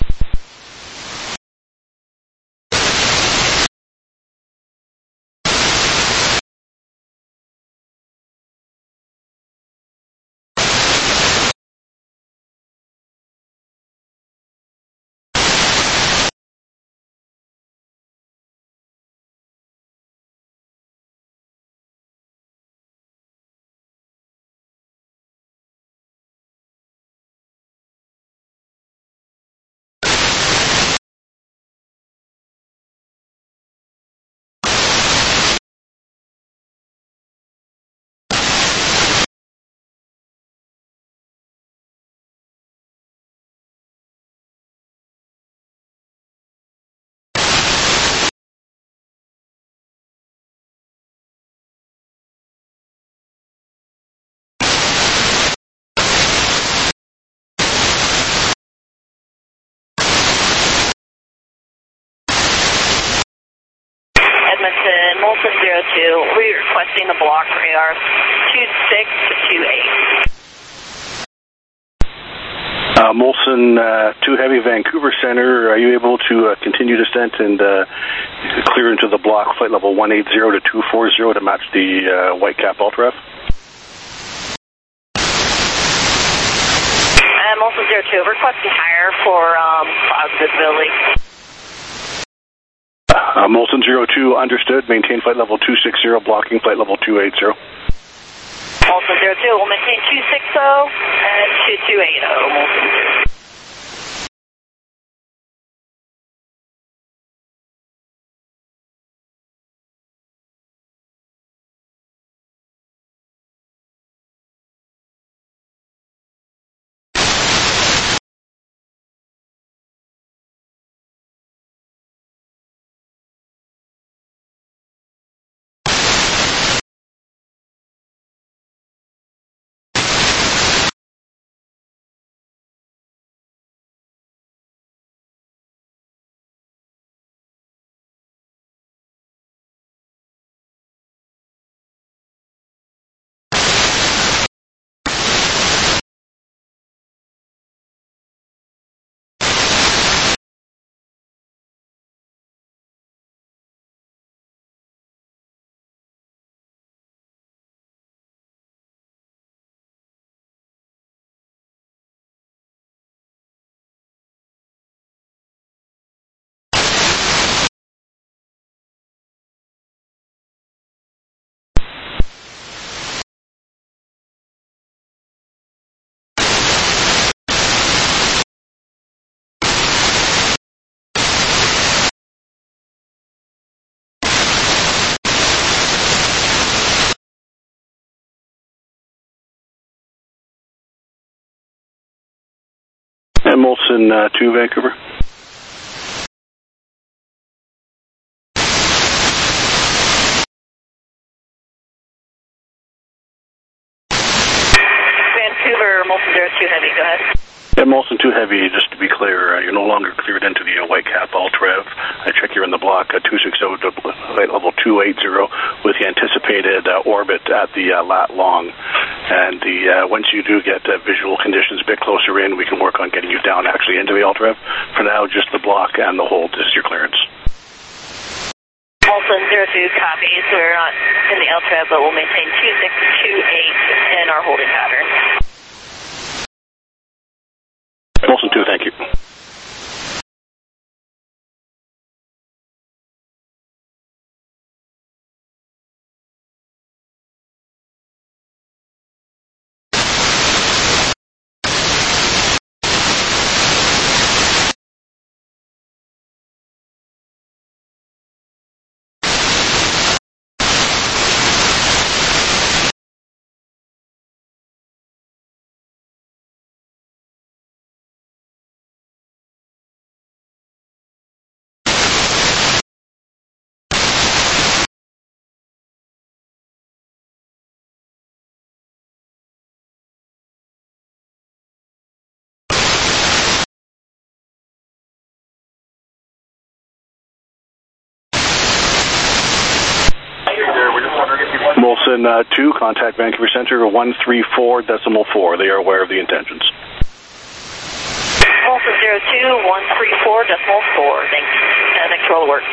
Edmonton, Molson zero two, we're requesting the block radar two six two eight. Uh, Molson uh, two Heavy, Vancouver Center, are you able to uh, continue descent and uh, clear into the block flight level one eighty to two forty to match the uh, Whitecap Ultra F? Uh, Molson zero two, requesting higher for um, cloud visibility. Uh, Molson zero two, understood. Maintain flight level two sixty, blocking flight level two eighty. Molson zero two, we'll maintain two sixty and two two eighty, Molson zero two. And Molson uh, two, Vancouver. Vancouver, Molson zero two Heavy, go ahead. Yeah, Molson two Heavy, just to be clear, uh, you're no longer cleared into the uh, Whitecap Ultra. I check you're in the block uh, two sixty, flight level two eighty, with the anticipated uh, orbit at the uh, lat long. And the uh, once you do get uh, visual conditions a bit closer in, we can work on getting you down actually into the Ultra. For now, just the block and the hold is your clearance. Molson zero two copies. We're not in the Ultra, but we'll maintain two six two eight in our holding pattern. Molson two, thank you. Molson uh, two, contact Vancouver Center one three four decimal four. They are aware of the intentions. Molson zero two one three four decimal four. Thanks. Uh, thanks for all the work.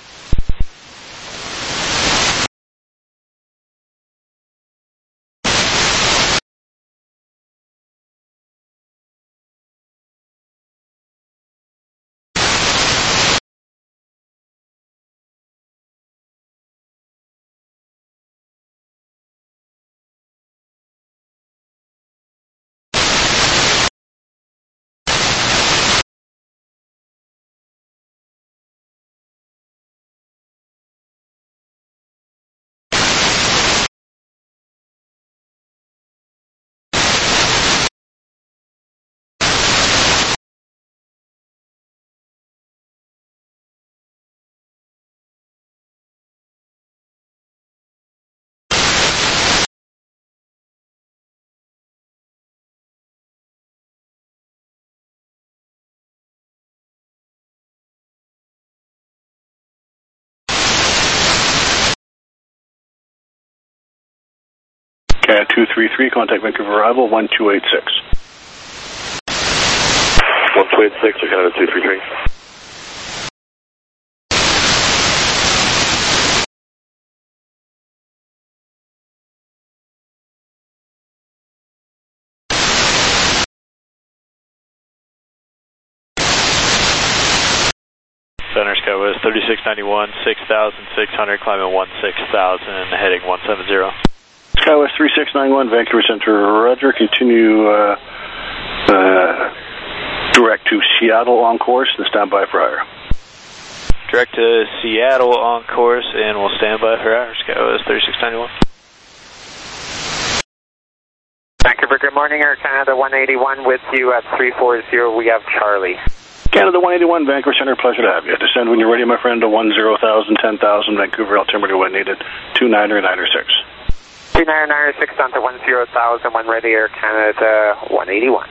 Cat two three three, contact Vancouver arrival one two eight six. one two eight six, or Canada two three three. Center Skywest thirty-six ninety-one, six thousand six hundred, climbing one six thousand, heading one seven zero. Skywest three six nine one, Vancouver Center, Roger. Continue uh, uh, direct to Seattle on course and stand by for higher. Direct to Seattle on course and we'll stand by for higher. Skywest thirty-six ninety-one. Vancouver, good morning. Air Canada one eighty-one with you at three four zero. We have Charlie. Canada one eighty-one, Vancouver Center, pleasure to have you. Descend when you're ready, my friend, to one zero thousand, ten thousand, Vancouver, altimeter when needed, two niner niner six. two niner niner six down to one zero thousand, when ready, Air Canada one eighty-one.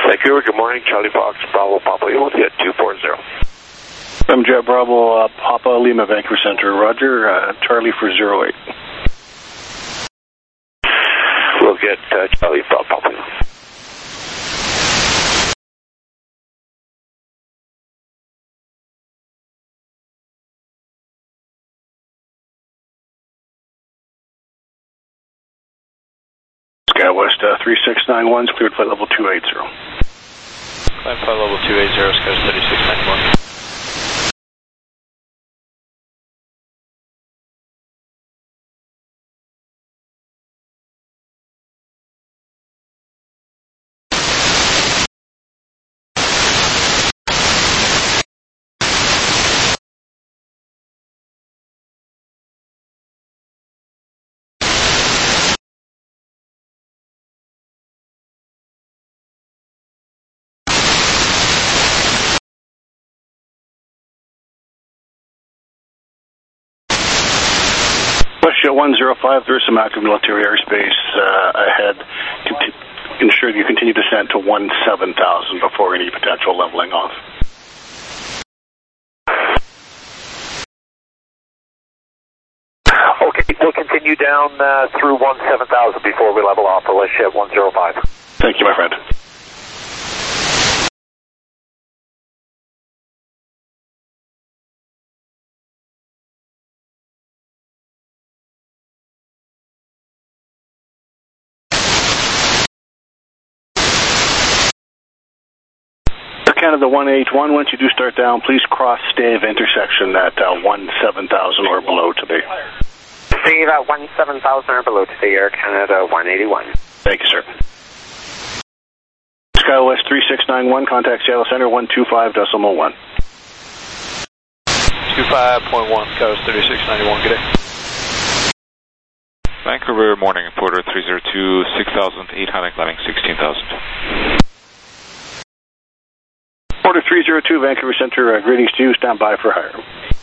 Vancouver, good morning. Charlie Fox, Bravo, Papa Lima, at two four zero. I'm Jet Bravo, uh, Papa Lima, Vancouver Center. Roger, uh, Charlie for zero eight. We'll get uh, Charlie Bravo, Papa Lima. SkyWest uh, three six nine one, cleared flight level two eighty. Climb flight level two eighty, Skywards thirty-six ninety-one. WestJet one zero five, there is some active military airspace uh, ahead. Conti ensure you continue descent to one seven thousand before any potential leveling off. Okay, we'll continue down uh, through one seven thousand before we level off for WestJet one zero five. Thank you, my friend. Canada one eight one, once you do start down, please cross Stave intersection at uh, one seven thousand or below today. Stave at one seven thousand or below today, Air Canada one eighty-one. Thank you, sir. SkyWest three six nine one, contact Seattle Center one two five decimal one. two five point one, SkyWest thirty-six ninety-one, good day. Vancouver, morning, Porter three zero two, six thousand eight hundred, climbing sixteen thousand. Porter three zero two, Vancouver Center, uh, greetings to you, stand by for hire.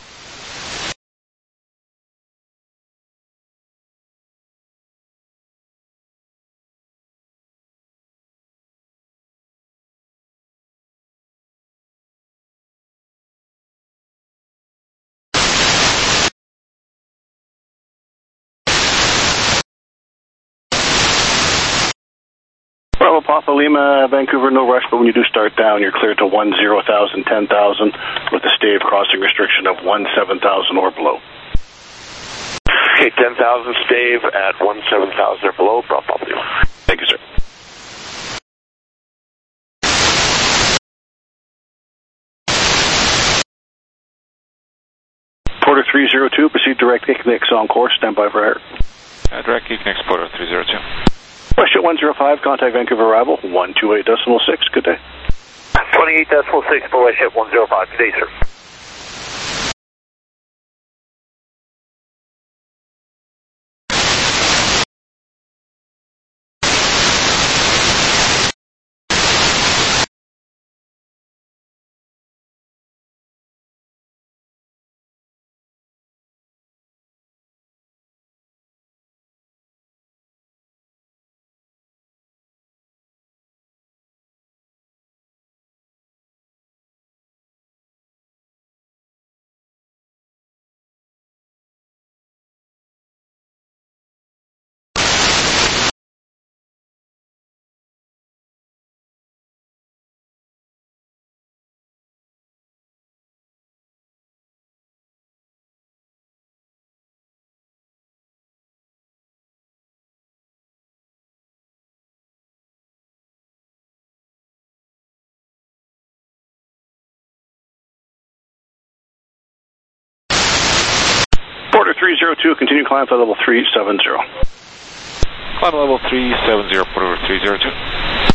Bravo Papa Lima, Vancouver, no rush, but when you do start down, you're cleared to one zero thousand, ten thousand, with a Stave crossing restriction of one seven thousand or below. Okay, ten thousand Stave at one seven thousand or below, Bravo Papa Lima. Thank you, sir. Porter three zero two, proceed direct Equinix on course, stand by for hire. Uh, direct Equinix, Porter three zero two. WestJet one zero five, contact Vancouver arrival, one two eight decimal six, good day. twenty-eight decimal six for WestJet one zero five, good day, sir. Porter three zero two, continue climb to level three seven zero. Climb level three seven zero, Porter three zero two.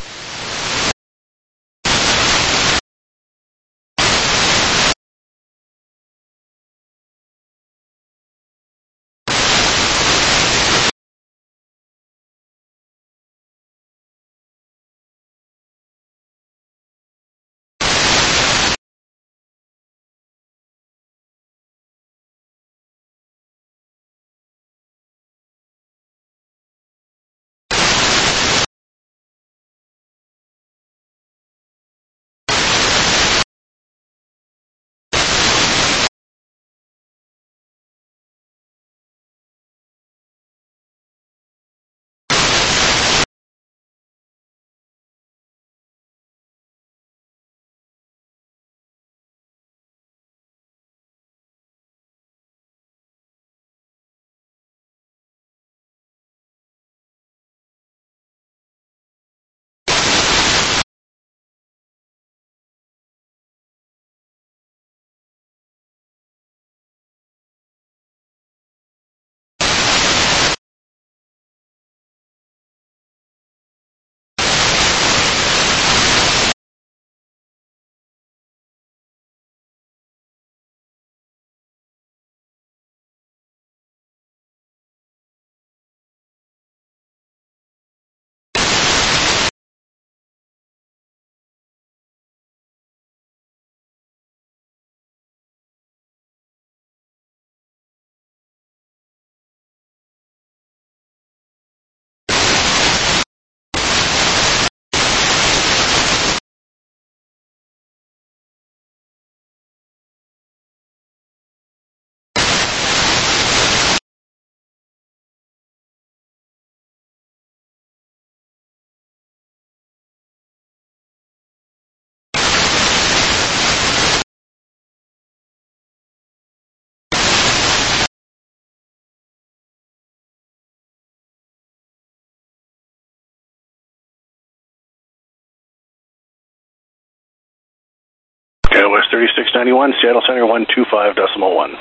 Canada West thirty-six ninety-one, Seattle Center one two five decimal one.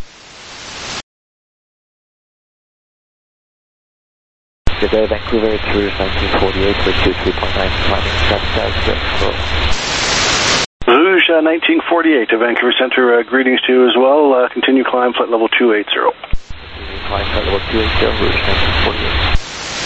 Good day, Vancouver, it's Rouge nineteen forty-eight for two three point nine, climbing seven thousand. Rouge uh, nineteen forty-eight to Vancouver Center, uh, greetings to you as well. Uh, continue climb, flight level two eighty. Continue climb, flight level two eighty, Rouge nineteen forty-eight.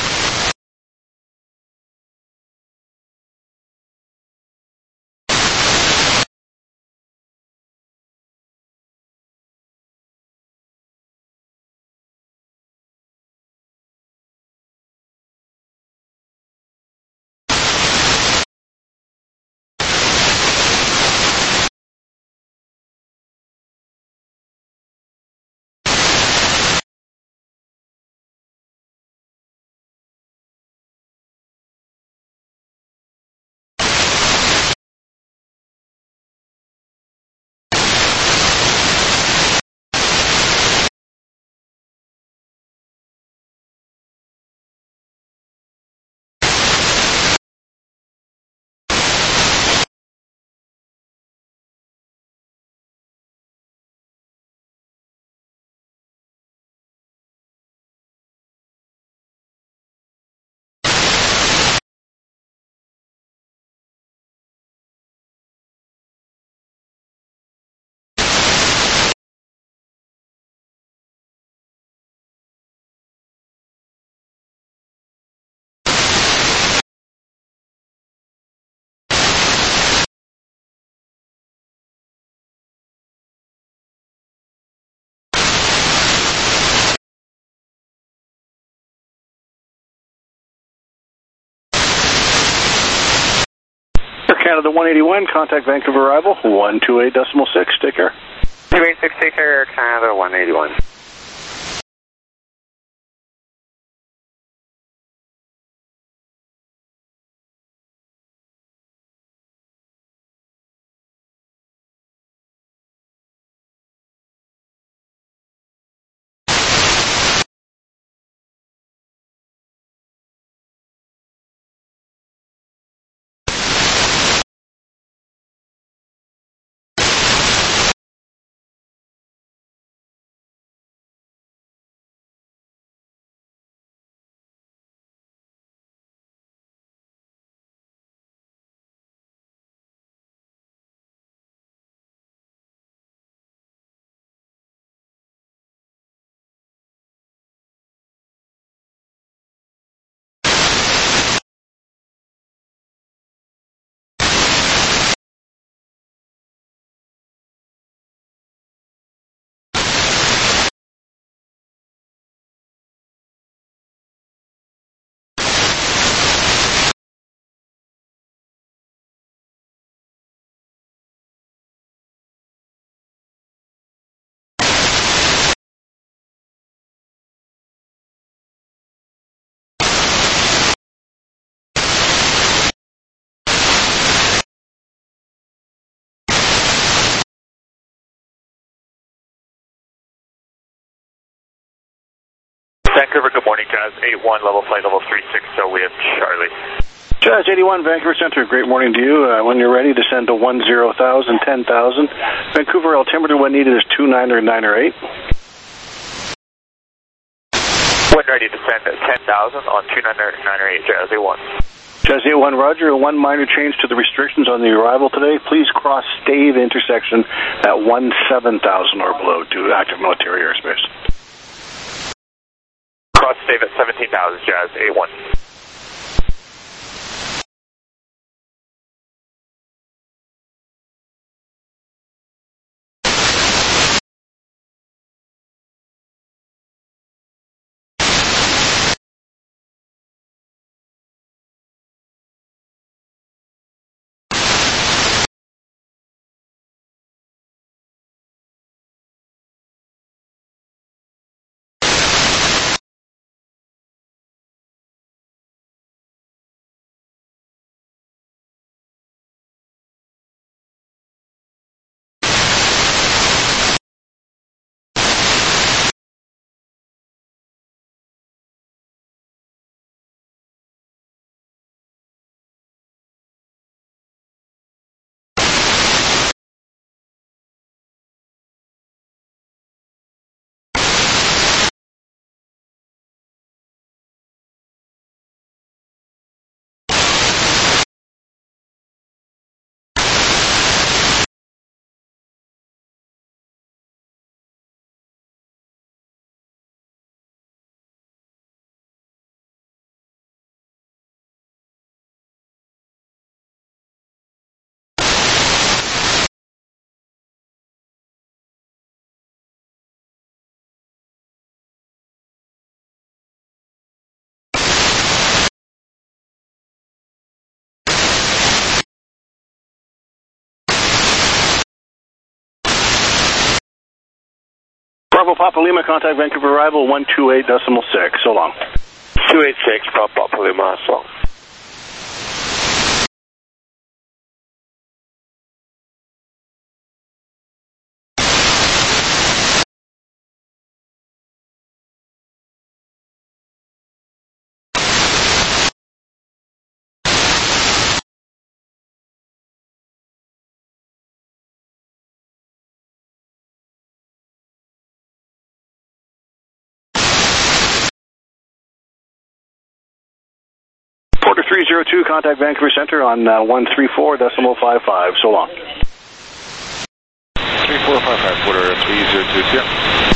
Canada one eighty-one, contact Vancouver arrival one two eight decimal six, take care. two eight six, take care, Canada one eighty-one. Vancouver, good morning, Jazz eight one, level flight level three six, so we have Charlie. Jazz eighty-one, Vancouver Center, great morning to you. Uh, when you're ready, descend to one zero thousand, ten thousand. Vancouver altimeter when needed is two nine or nine or eight. When ready, descend at ten thousand on two nine or nine or eight, Jazz eight one. Jazz eight one, roger. One minor change to the restrictions on the arrival today. Please cross Stave intersection at one seven thousand or below to active military airspace. Cross Stave at seventeen thousand, Jazz eight one. Bravo Papa Lima, contact Vancouver arrival one two eight decimal six. So long. two eight six, Bravo Papa Lima, so long. Porter three zero two, contact Vancouver Center on uh, one three four decimal five five. So long. three four five five, Porter three zero two, yeah.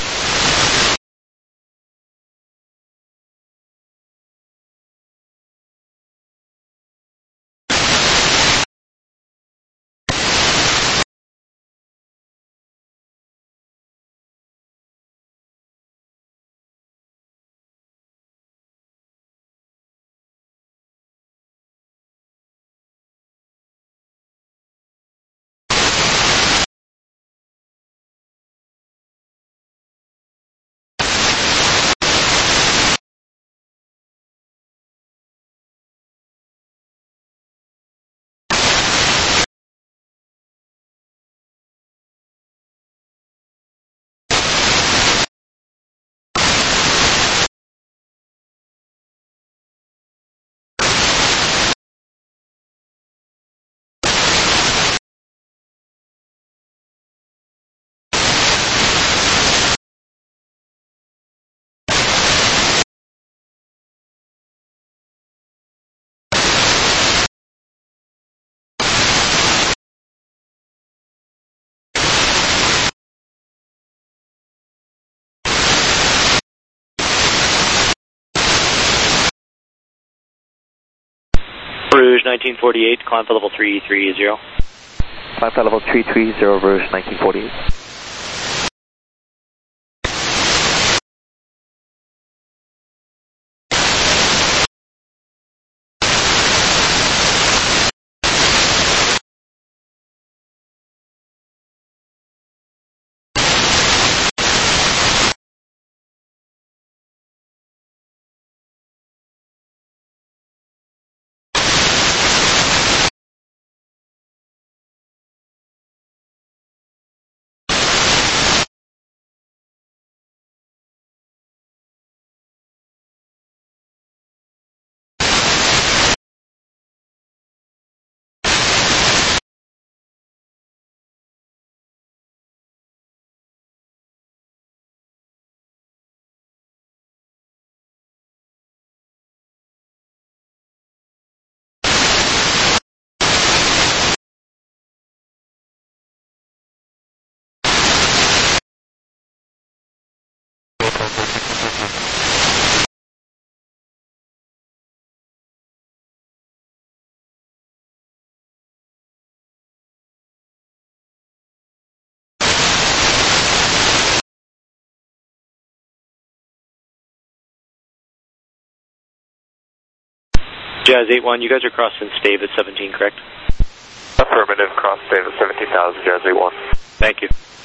Rouge nineteen forty-eight, climb for level three three zero. Climb for level three three zero, Rouge nineteen forty-eight. Jazz eight one, you guys are crossing Stave at seventeen, correct? Affirmative, cross Stave at seventeen thousand, Jazz eight one. Thank you.